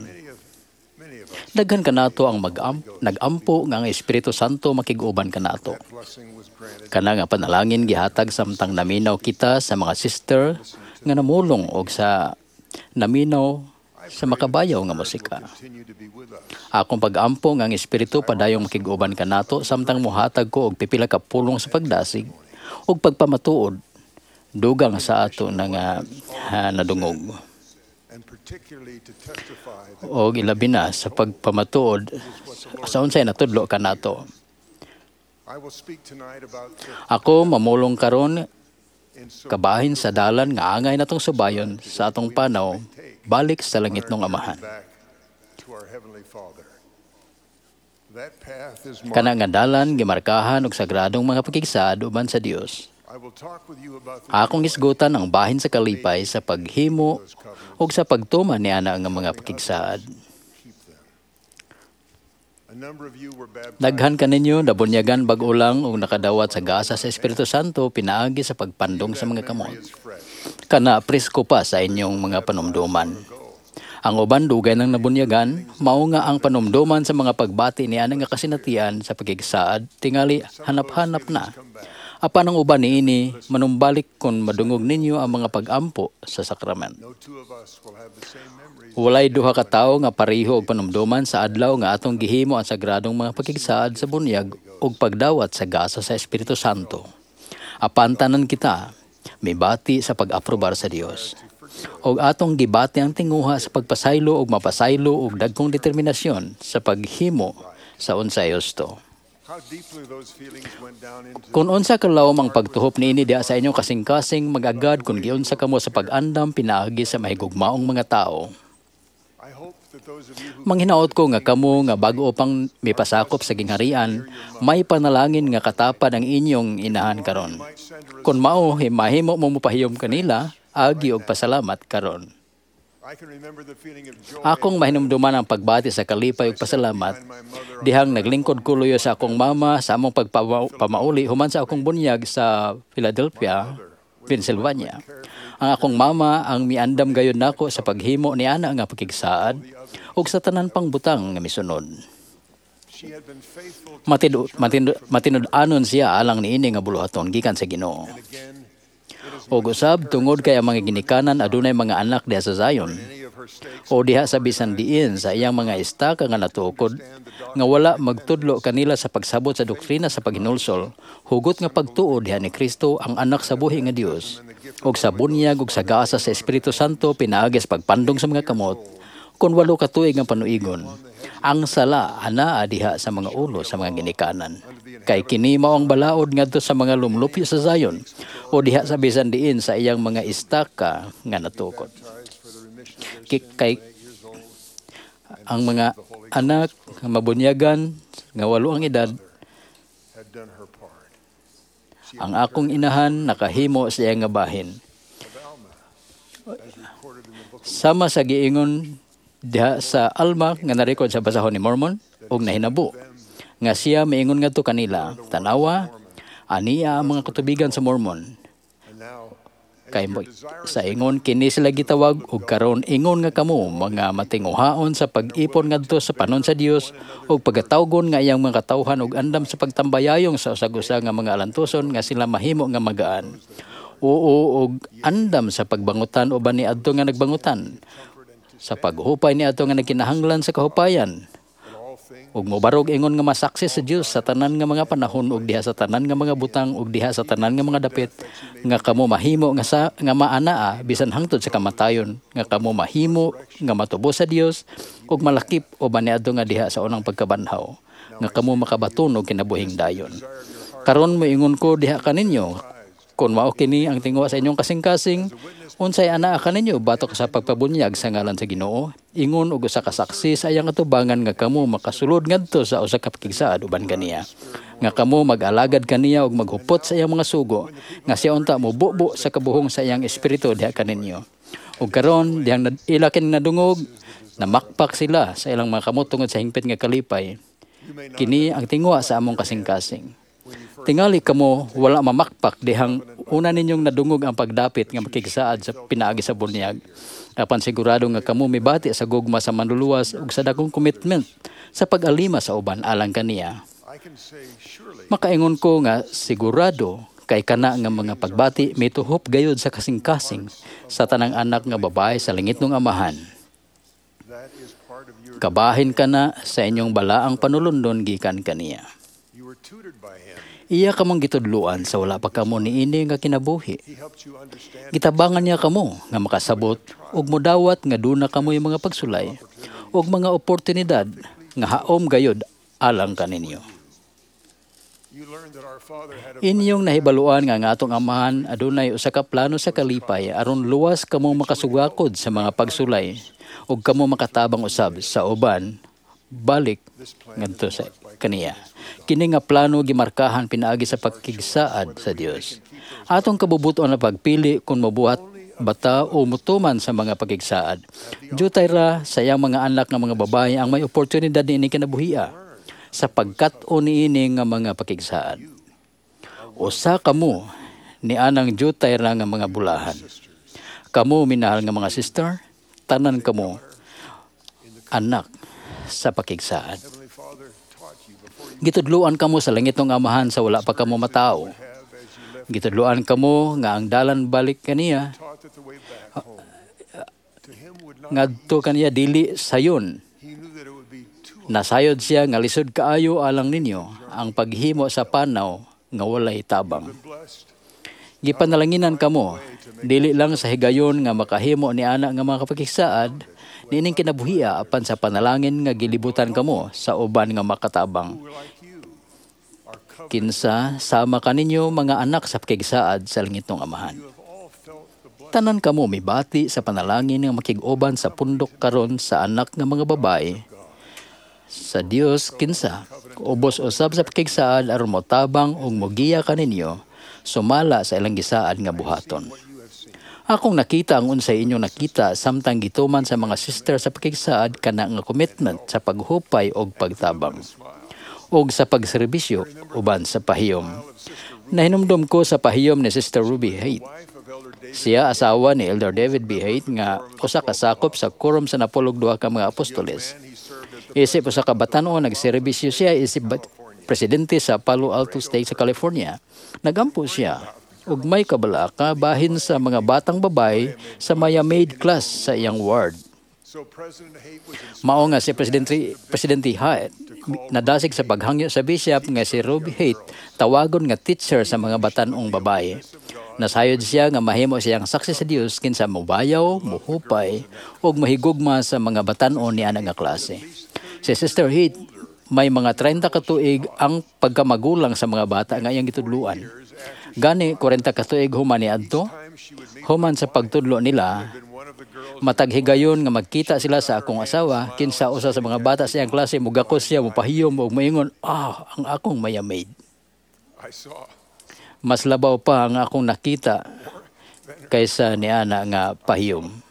Daghan kanato ang mag-am- nag-ampo nga ang Espiritu Santo makig-uban kanato. blessing was granted. Kana nga panalangin gihatag samtang naminaw kita sa mga sister nga namulong og sa naminaw sa makabayaw nga musika. Continue to be with us. Akong pag-ampo nga ang Espiritu padayong makig-uban kanato samtang mohatag ko og pipila ka pulong sa pagdasig ug pagpamatuod dugang sa ato na nga ha, nadungog. And particularly to testify that O ilabi na sa pagpamatuod sa unsay natudlo kanato. I will speak tonight about the Ako mamulong karon in so kabahin sa dalan nga angay natong subayon sa atong panaw balik sa langit ng amahan. back to our Heavenly Father. That path is Kana marked. nga dalan gimarkahan og sagradong mga pakigsad uban sa Dios. I will talk with you about the Akong isgutan ang bahin sa kalipay sa paghimo ug sa pagtuman ni ana nga mga pakigsad. keep them. A number of you were baptized Daghan kaninyo nabunyagan bag-o lang ug nakadawat sa gasa sa Espiritu Santo pinaagi sa pagpandong sa mga kamot. is fresh. Kana presko pa sa inyong mga panumduman. Ang uban dugay ng nabunyagan, mao nga ang panumduman sa mga pagbati ni ana nga kasinatian sa pagigsaad tingali hanap-hanap na. Apan ang uban niini manumbalik kun madungog ninyo ang mga pag-ampo sa sakramen. No two of us will have the same memories. Walay duha ka tawo nga pareho og panumduman sa adlaw nga atong gihimo ang sagradong mga pagigsaad sa bunyag ug pagdawat sa gasa sa Espiritu Santo. Apan tanan kita mibati sa pag-aprobar sa Dios. Og atong gibati ang tinguha sa pagpasaylo ug mapasaylo ug dagkong determinasyon sa paghimo sa unsay husto. How deeply those feelings went down into Kung unsa kalawom ang pagtuhop niini diha sa inyong kasing-kasing mag-agad kung giunsa kamo sa pag-andam pinaagi sa mahigugmaong mga tao. I hope that those of you who Manghinaot ko nga kamo nga bag-o pang mipasakop sa gingharian, may panalangin nga katapad ang inyong inahan karon. might send a Kung mao mahimo mo mupahiyom kanila, agi og pasalamat karon. I can remember the feeling of joy Akong mahinumduman ang pagbati sa kalipay ug pasalamat. Dihang naglingkod kuloyo sa akong mama sa among pagpamauli human sa akong bunyag sa Philadelphia, Pennsylvania. Ang akong mama ang miandam gayud nako sa paghimo ni ana nga pakigsaad ug sa tanan pang butang nga misunod. she had been faithful to Matinud matinud matinud-anon siya alang niini nga buluhaton gikan sa Ginoo. again Og usab tungod kay ang mga ginikanan adunay mga anak diha sa Zion. any of her stakes. O diha sa bisan diin sa iyang mga istaka nga natukod nga wala magtudlo kanila sa pagsabot sa doktrina sa paghinulsol hugot nga pagtuo diha ni Kristo ang anak sa buhi nga Dios og sa bunyag ug sa gasa sa Espiritu Santo pinaagi sa pagpandong sa mga kamot kun walo ka tuig nga panuigon ang sala anaa diha sa mga ulo sa mga ginikanan kay kini mao ang balaod ngadto sa mga lumlupi sa Zion o diha sa bisan diin sa iyang mga istaka nga natukod. Ki- kay ang mga anak nga mabunyagan nga walo ang edad Had done her part. ang akong inahan nakahimo sa iyang nga bahin sama sa giingon diha sa Alma nga narekod sa basahon ni Mormon ug nahinabo nga siya maingon ngadto kanila, tanawa, aniya ang mga katubigan sa Mormon. And now, Kay mo- sa ingon kini sila gitawag ug karon ingon nga kamo mga matinguhaon sa pag-ipon ngadto sa panon sa Dios ug pagatawgon nga iyang mga katawhan ug andam sa pagtambayayong sa usag-usa nga mga alantuson nga sila mahimo nga magaan. Oo ug andam sa pagbangutan uban ni adto nga nagbangutan. Sa paghupay ni adto nga nagkinahanglan sa kahupayan. Ug mobarog ingon nga masakses sa Dios sa tanan nga mga panahon ug diha sa tanan nga mga butang ug diha sa tanan nga mga dapit nga kamo mahimo nga sa nga maanaa bisan hangtod sa kamatayon nga kamo mahimo nga matubos sa Dios ug malakip uban niadto nga diha sa unang pagkabanhaw nga kamo makabaton og kinabuhing dayon. Karon moingon ko diha kaninyo kun mao kini ang tingwa sa inyong kasing-kasing unsay anaa kaninyo batok sa pagpabunyag sa ngalan sa Ginoo ingon og usa ka saksi sa iyang atubangan nga kamo makasulod ngadto sa usa ka pakigsaad uban kaniya nga kamo mag-alagad kaniya ug maghupot sa iyang mga sugo nga siya unta mobubo sa kabuhong sa iyang espiritu diha kaninyo ug karon dihang nad- ila kini nadungog namakpak sila sa ilang mga kamot tungod sa hingpit nga kalipay kini ang tingwa sa among kasing-kasing. Tingali kamo wala mamakpak dihang una ninyong nadungog ang pagdapit nga makigsaad sa pinaagi sa bunyag. Apan sigurado nga kamo mibati sa gugma sa manluluwas ug sa dagong commitment sa pag-alima sa uban alang kaniya. I can say surely Makaingon ko nga sigurado kay kana nga mga pagbati mituhop gayud sa kasing-kasing sa tanang anak nga babae sa langitnong amahan. that is part of your Kabahin kana sa inyong balaang panulundon gikan kaniya. you were tutored by him. Iya kamong gitudluan sa wala pa kamo niini nga kinabuhi. He helped you understand Gitabangan niya kamo nga makasabot ug modawat nga duna kamo yung mga pagsulay ug mga oportunidad nga haom gayud alang kaninyo. you learned that our father had a Inyong nahibaluan nga ang atong amahan adunay usa ka plano sa kalipay aron luwas kamo makasugakod sa mga pagsulay ug kamo makatabang usab sa uban balik ngadto sa kaniya. Kini nga plano gimarkahan pinaagi sa pagkigsaad sa Dios. Atong kabubuton na pagpili kung mabuhat bata o mutuman sa mga pagkigsaad. Jutay ra sa iyang mga anak nga mga babae ang may oportunidad niini kinabuhia sa pagkat-o niini nga mga pagkigsaad. Usa kamo ni anang jutay ra nga mga bulahan. Kamo minahal nga mga sister, tanan kamo anak sa pakigsaad. Heavenly Father taught you before you Gitudluan kamo sa langitong amahan sa wala pa kamo matao. have as you left Gitudluan kamo nga ang dalan balik kaniya taught that the way back home to him would not ngadto kaniya dili sayon. he knew that it would be too Nasayod siya nga lisod kaayo alang ninyo ang paghimo sa panaw nga walay tabang. blessed. Gipanalanginan kamo dili lang sa higayon nga makahimo ni ana nga mga kapakigsaad nining kinabuhia apan sa panalangin nga gilibutan kamo sa uban nga makatabang. Like you are covered. Kinsa sama kaninyo mga anak sa pakigsaad sa langitong amahan. You have all felt the blessing Tanan kamo mibati sa panalangin nga makig-uban sa pundok karon sa anak nga mga babae. Sa Dios kinsa ubos usab sa pakigsaad aron motabang ug mogiya kaninyo sumala sa ilang gisaad nga buhaton. Akong nakita ang unsay inyong nakita samtang gituman sa mga sister sa pakigsaad kana nga commitment sa paghupay og pagtabang ug sa pagserbisyo uban sa pahiyom. Nahinumdum ko sa pahiyom ni Sister Ruby Haight. Siya asawa ni Elder David B. Haight nga usa ka sakop sa quorum sa napulog duha ka mga apostoles. Isip usa ka batan-o nagserbisyo siya isip bat- presidente sa Palo Alto State sa California. Nagampo siya ug may kabalaka bahin sa mga batang babae sa Maya Maid class sa iyang ward. so President Haight was in Mao nga si Presidente Presidente Haight nadasig sa paghangyo sa bishop nga si Ruby Haight tawagon nga teacher sa mga batanong babae. Nasayod siya nga mahimo siyang saksi sa Dios kinsa mobayaw, mohupay ug mahigugma sa mga batan-on ni ana nga klase. Si Sister Haight may mga thirty ka tuig ang pagkamagulang sa mga bata nga iyang gitudluan. Gani forty ka tuig human niadto, human sa pagtudlo nila, mataghigayon nga magkita sila sa akong asawa, kinsa usa sa mga bata sa iyang klase mugakos siya mupahiyom ug moingon, "Ah, ang akong Maya Maid." I saw Mas labaw pa ang akong nakita kaysa ni ana nga pahiyom. her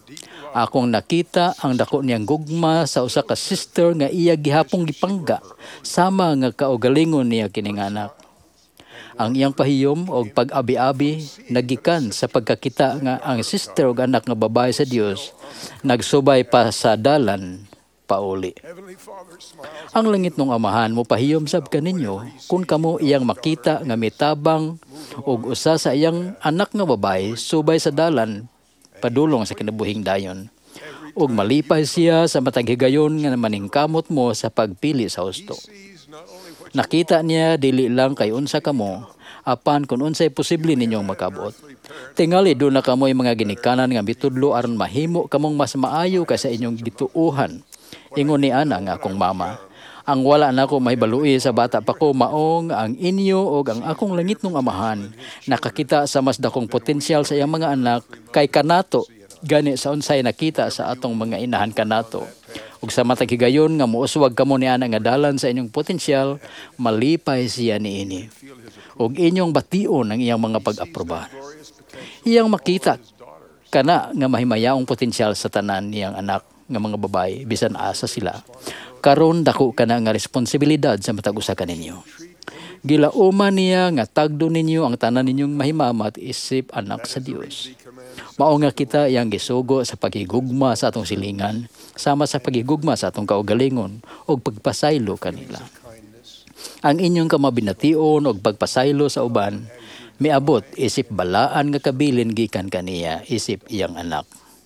Akong nakita ang dako niyang gugma sa usa ka sister nga iya gihapong gipangga sama nga kaugalingon niya kining anak. Ang iyang pahiyom og pag-abi-abi nagikan sa pagkakita nga ang sister ug anak nga babae sa Dios nagsubay pa sa dalan pauli. Ang langit ng amahan mo pahiyom sab kaninyo kung kamo iyang makita nga mitabang og usa sa iyang anak nga babae subay sa dalan padulong sa kinabuhing dayon. Ug malipay siya sa matag higayon nga maningkamot mo sa pagpili sa husto. Nakita niya dili lang kay unsa kamo, apan kung unsay posible ninyong makabot. Tingali do na kamoy mga ginikanan nga bitudlo aron mahimo kamong mas maayo kaysa inyong gituuhan. Ingon ni ana nga akong mama. Ang wala na ko mahibalui sa bata pa ko maong ang inyo o ang akong langit ng amahan. Nakakita sa mas dakong potensyal sa iyang mga anak kay kanato gani sa unsay nakita sa atong mga inahan kanato. Ug sa matag higayon nga muuswag kamo ni ana nga dalan sa inyong potensyal, malipay siya niini. Ug inyong bation ang iyang mga pag-aproba. Iyang makita kana nga mahimayaong potensyal sa tanan niyang anak nga mga babae bisan asa sila. Karon dako kana nga responsibilidad sa matag usa kaninyo. Gilauman niya nga tagdo ninyo ang tanan ninyong mahimamat isip anak sa Dios. Mao nga kita iyang gisugo sa paghigugma sa atong silingan, sama sa paghigugma sa atong kaugalingon ug pagpasaylo kanila. Ang inyong kamabination ug pagpasaylo sa uban miabot isip balaan nga kabilin gikan kaniya isip iyang anak.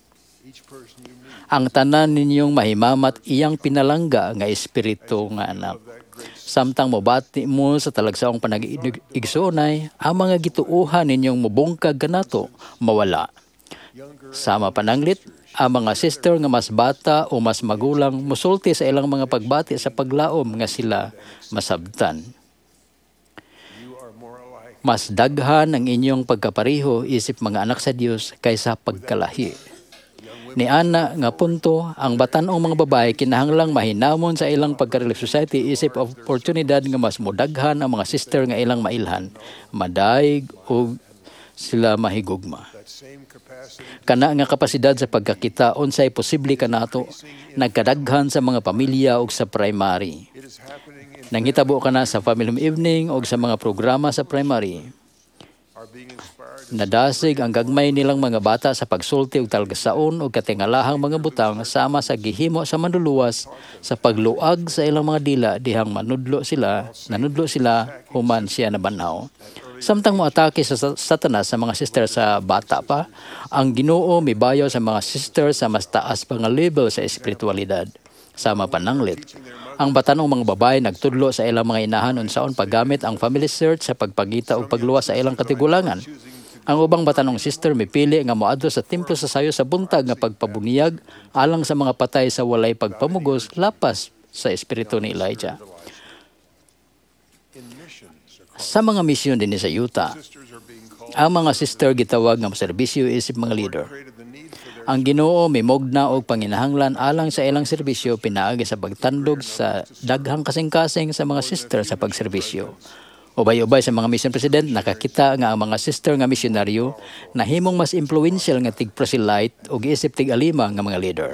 Ang tanan ninyong mahimamat iyang pinalangga nga espiritu nga anak. Samtang mobati mo sa talagsaong panag-igsoonay, ang mga gituuhan ninyong mubungkag kanato mawala. Sama pananglit, ang mga sister nga mas bata o mas magulang musulti sa ilang mga pagbati sa paglaom nga sila masabtan. Mas daghan ang inyong pagkapariho isip mga anak sa Dios kaysa pagkalahi. Ni ana nga punto, ang batanong mga babae kinahanglang mahinamon sa ilang pagka-relief society isip oportunidad nga mas modaghan ang mga sister nga ilang mailhan, madaig o sila mahigugma. Kana nga kapasidad sa pagkakita unsay posible kanato nagkadaghan sa mga pamilya ug sa primary. Nangitabo kana sa family evening ug sa mga programa sa primary. Nadasig ang gagmay nilang mga bata sa pagsulti ug talagsaon ug katingalahang mga butang sama sa gihimo sa manluluwas sa pagluag sa ilang mga dila dihang manudlo sila, nanudlo sila human siya nabanhaw. Samtang moatake sa Satanas sa mga sister sa bata pa, ang Ginoo mibayaw sa mga sister sa mas taas pa nga level sa espiritualidad. Sama pananglit, ang batanong mga babae nagtudlo sa ilang mga inahan unsaon paggamit ang family search sa pagpagita ug pagluwas sa ilang katigulangan. Ang ubang batanong sister mipili nga moadto sa templo sa sayo sa buntag nga pagpabuniyag alang sa mga patay sa walay pagpamugos lapas sa espiritu ni Elijah. Sa mga misyon din sa Utah, ang mga sister gitawag nga serbisyo isip mga leader. Ang Ginoo mimogna og panginahanglan alang sa ilang serbisyo pinaagi sa pagtandog sa daghang kasing-kasing sa mga sister sa pagserbisyo. Ubay-ubay sa mga mission president nakakita nga ang mga sister nga misyonaryo nahimong mas influential nga tig-proselyte ug isip tig-alima nga mga leader.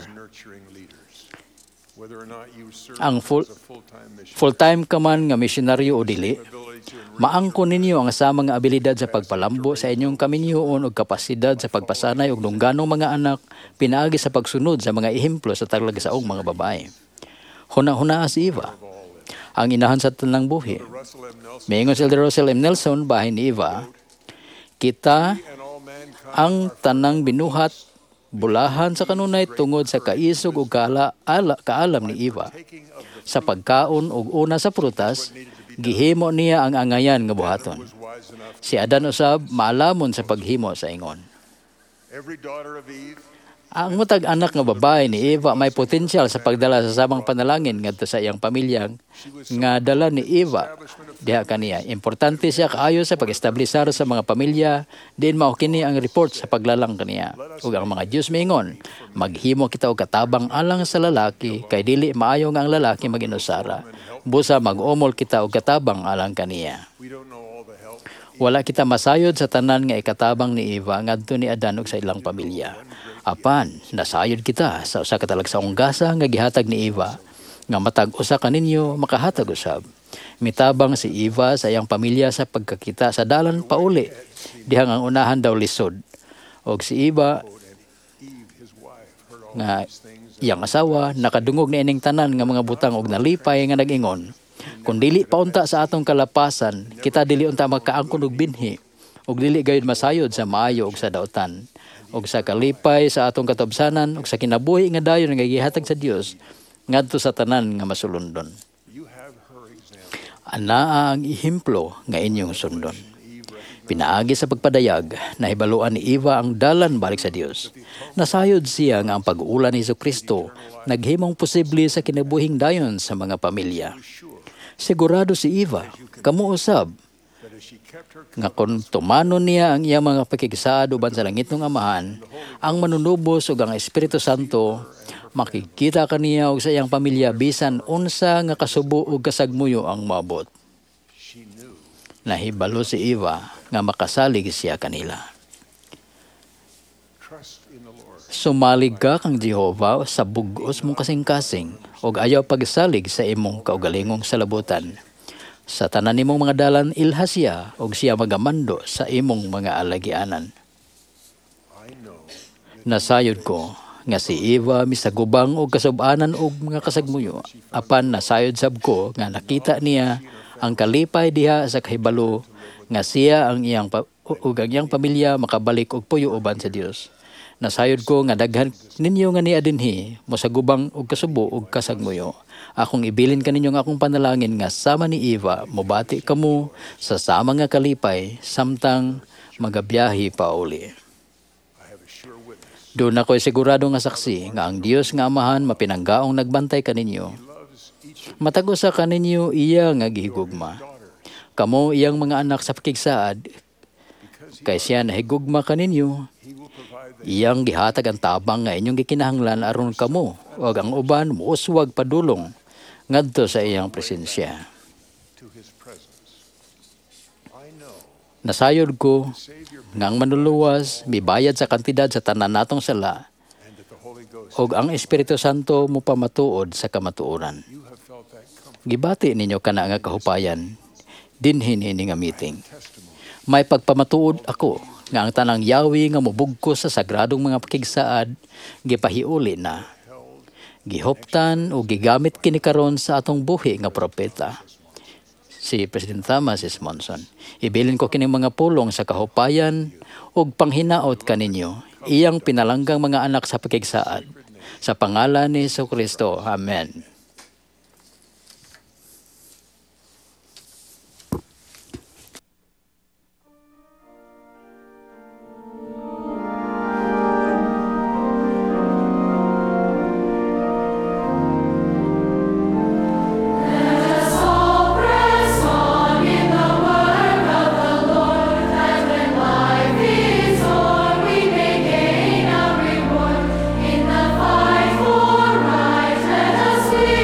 Ang full, full-time ka man nga misyonaryo o dili, maangkon ninyo ang asamang nga abilidad sa pagpalambo sa inyong kaminyoon ug kapasidad sa pagpasanay ug lungganong mga anak pinaagi sa pagsunod sa mga ehemplo sa talagsaong mga babae. Huna-huna si Eva, ang inahan sa tanang buhi. Miingon si Elder Russell M. Nelson bahin ni Eva, kita ang tanang binuhat bulahan sa kanunay tungod sa kaisog ug kaala, ala, kaalam ni Eva. Sa pagkaon ug una sa prutas, gihimo niya ang angayan nga buhaton. Si Adan usab maalamon sa paghimo sa ingon. Ang matag anak nga babae ni Eva may potensyal sa pagdala sa samang panalangin ngadto sa iyang pamilya nga dala ni Eva diha kaniya. Importante siya kaayo sa pag-establisar sa mga pamilya din mao kini ang report sa paglalang kaniya. Ug ang mga Dios miingon, maghimo kita og katabang alang sa lalaki kay dili maayo nga ang lalaki maginusara. Busa mag-umol kita og katabang alang kaniya. Wala kita masayod sa tanan nga ikatabang ni Eva ngadto ni Adan ug sa ilang pamilya. Apan, nasayod kita sa usa ka talagsaong gasa nga gihatag ni Eva, nga matag usa ka ninyo makahatag usab. Mitabang si Eva sa iyang pamilya sa pagkakita sa dalan pauli, dihang ang unahan daw lisod. Og si Eva nga iyang asawa nakadungog ni ining tanan nga mga butang og nalipay nga nag-ingon, kung dili paunta sa atong kalapasan, kita dili unta magkaangkon og binhi, ug dili gayud masayod sa maayo ug sa daotan, ug sa kalipay sa atong katobsanan ug sa kinabuhi nga dayon nga gihatag sa Dios ngadto sa tanan nga masulundon. Anaa ang ihemplo nga inyong sundon. Pinaagi sa pagpadayag, nahibaluan ni Eva ang dalan balik sa Dios. Nasayod siya nga ang pag-uulan ni Jesucristo naghimong posible sa kinabuhing dayon sa mga pamilya. Sigurado si Eva, kamo usab, nga kung tumanon niya ang iyang mga pakigsaad uban sa langit ng Amahan, ang manunubos ug ang Espiritu Santo, makikita kaniya og sa iyang pamilya bisan unsa nga kasubo ug kasagmuyo ang moabot. Nahibalo si Eva nga makasalig siya kanila. Sumalig ka kang Jehova sa bugos mong kasing-kasing ug ayaw pagsalig sa imong kaugalingong salabutan. Sa tanan nimong mga dalan ilha siya ug siya magamando sa imong mga alagianan. Nasayod ko nga si Eva misagubang og kasub-anan og mga kasagmuyo, apan nasayod sab ko nga nakita niya ang kalipay diha sa kahibalo nga siya ang iyang ug ang iyang pamilya makabalik og puyo uban sa Dios. Nasayod ko nga daghan ninyo nga niya dinhi mosagubang og kasubo ug kasagmuyo. Akong ibilin kaninyo nga akong panalangin nga sama ni Eva mobati kamo sa sama nga kalipay samtang magabiyahe pa uli. Doon ako'y sigurado nga saksi nga ang Dios nga Amahan mapinanggaong nagbantay kaninyo. Matag usa kaninyo iya nga gihigugma. Kamo iyang mga anak sa pakigsaad, kay siya nahigugma kaninyo. Iyang gihatag ang tabang nga inyong gikinahanglan aron kamo ug ang uban muuswag padulong ngadto sa iyang presensya. Nasayod ko nga ang manluluwas mibayad sa kantidad sa tanan natong sala ug ang Espiritu Santo mo pamatuod sa kamatuoran. Gibati ninyo kana nga kahupayan dinhin ini nga meeting. May pagpamatuod ako nga ang tanang yawi nga mubugkos sa sagradong mga pakigsaad gipahiuli na. Gihoptan o gigamit kini karon sa atong buhi nga propeta. Si President Thomas S. Monson. Ibilin ko kini mga pulong sa kahupayan ug panghinaot kaninyo. Iyang pinalanggang mga anak sa pakigsaad. Sa pangalan ni Jesucristo. Amen. In the fight for right, let us win.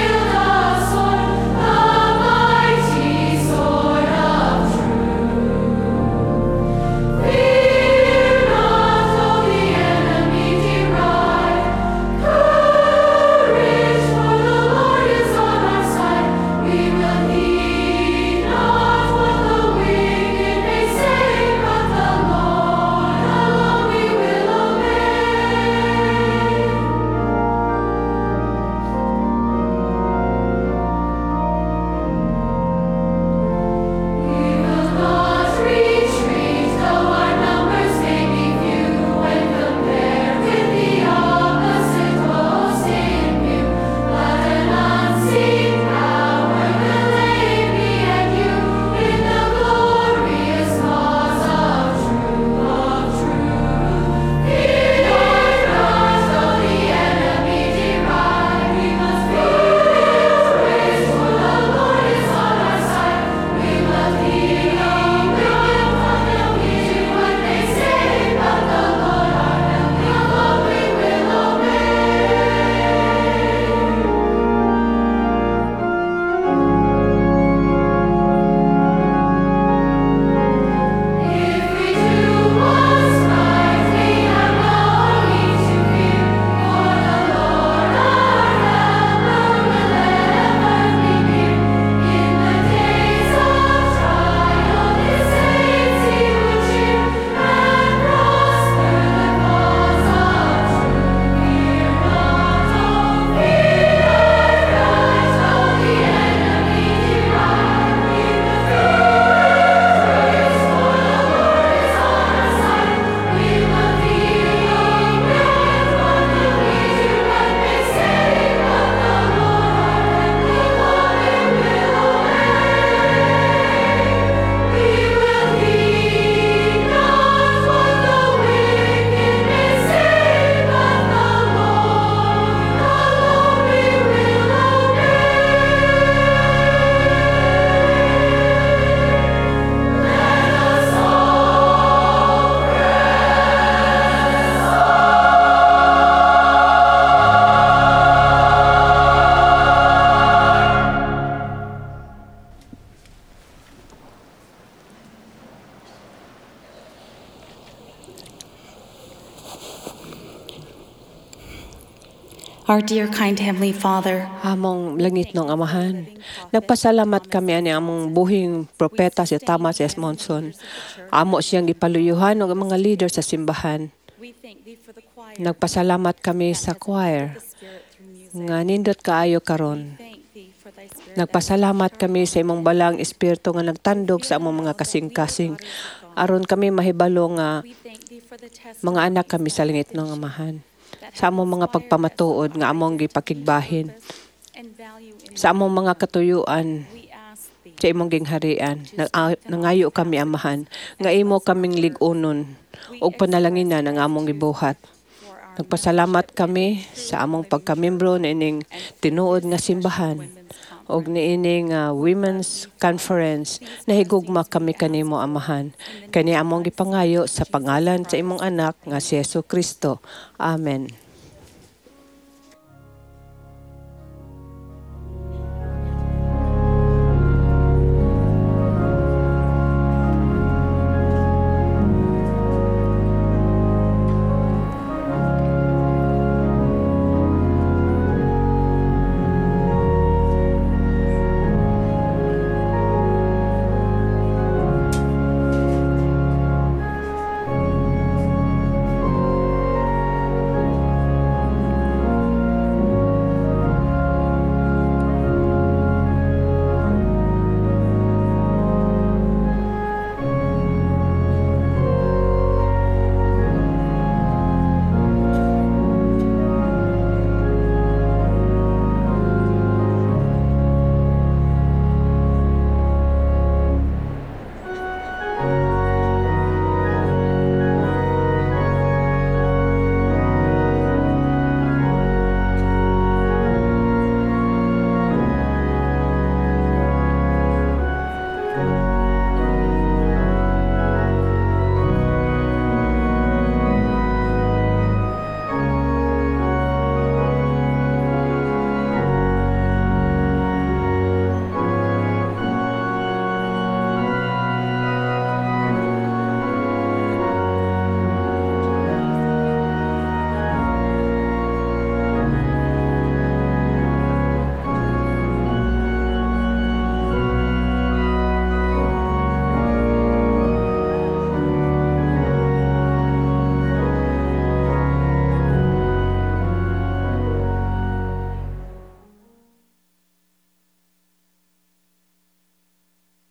Our dear kind Heavenly Father, Among langit ng Amahan, nagpasalamat kami ani among buhing propeta si Thomas S. Monson. Amo siyang gipaluyuhan ng mga leader sa simbahan. Nagpasalamat kami sa choir nga nindot kaayo karon. Nagpasalamat kami sa imong balang espiritu nga nagtandog sa among mga kasing-kasing aron kami mahibalo nga mga anak kami sa langit ng Amahan. Sa among mga pagpamatuod nga among gipakigbahin, sa among mga katuyuan sa imong gingharian, nangayo kami Amahan, nga imo kaming lig-unon ug panalanginan ang among gibuhat. Nagpasalamat kami sa among pagkamembro na ining tinuod nga simbahan og niining uh, Women's Conference na higugma kami kanimo Amahan. Kani among gipangayo sa pangalan sa imong anak nga si Jesu Kristo. Amen.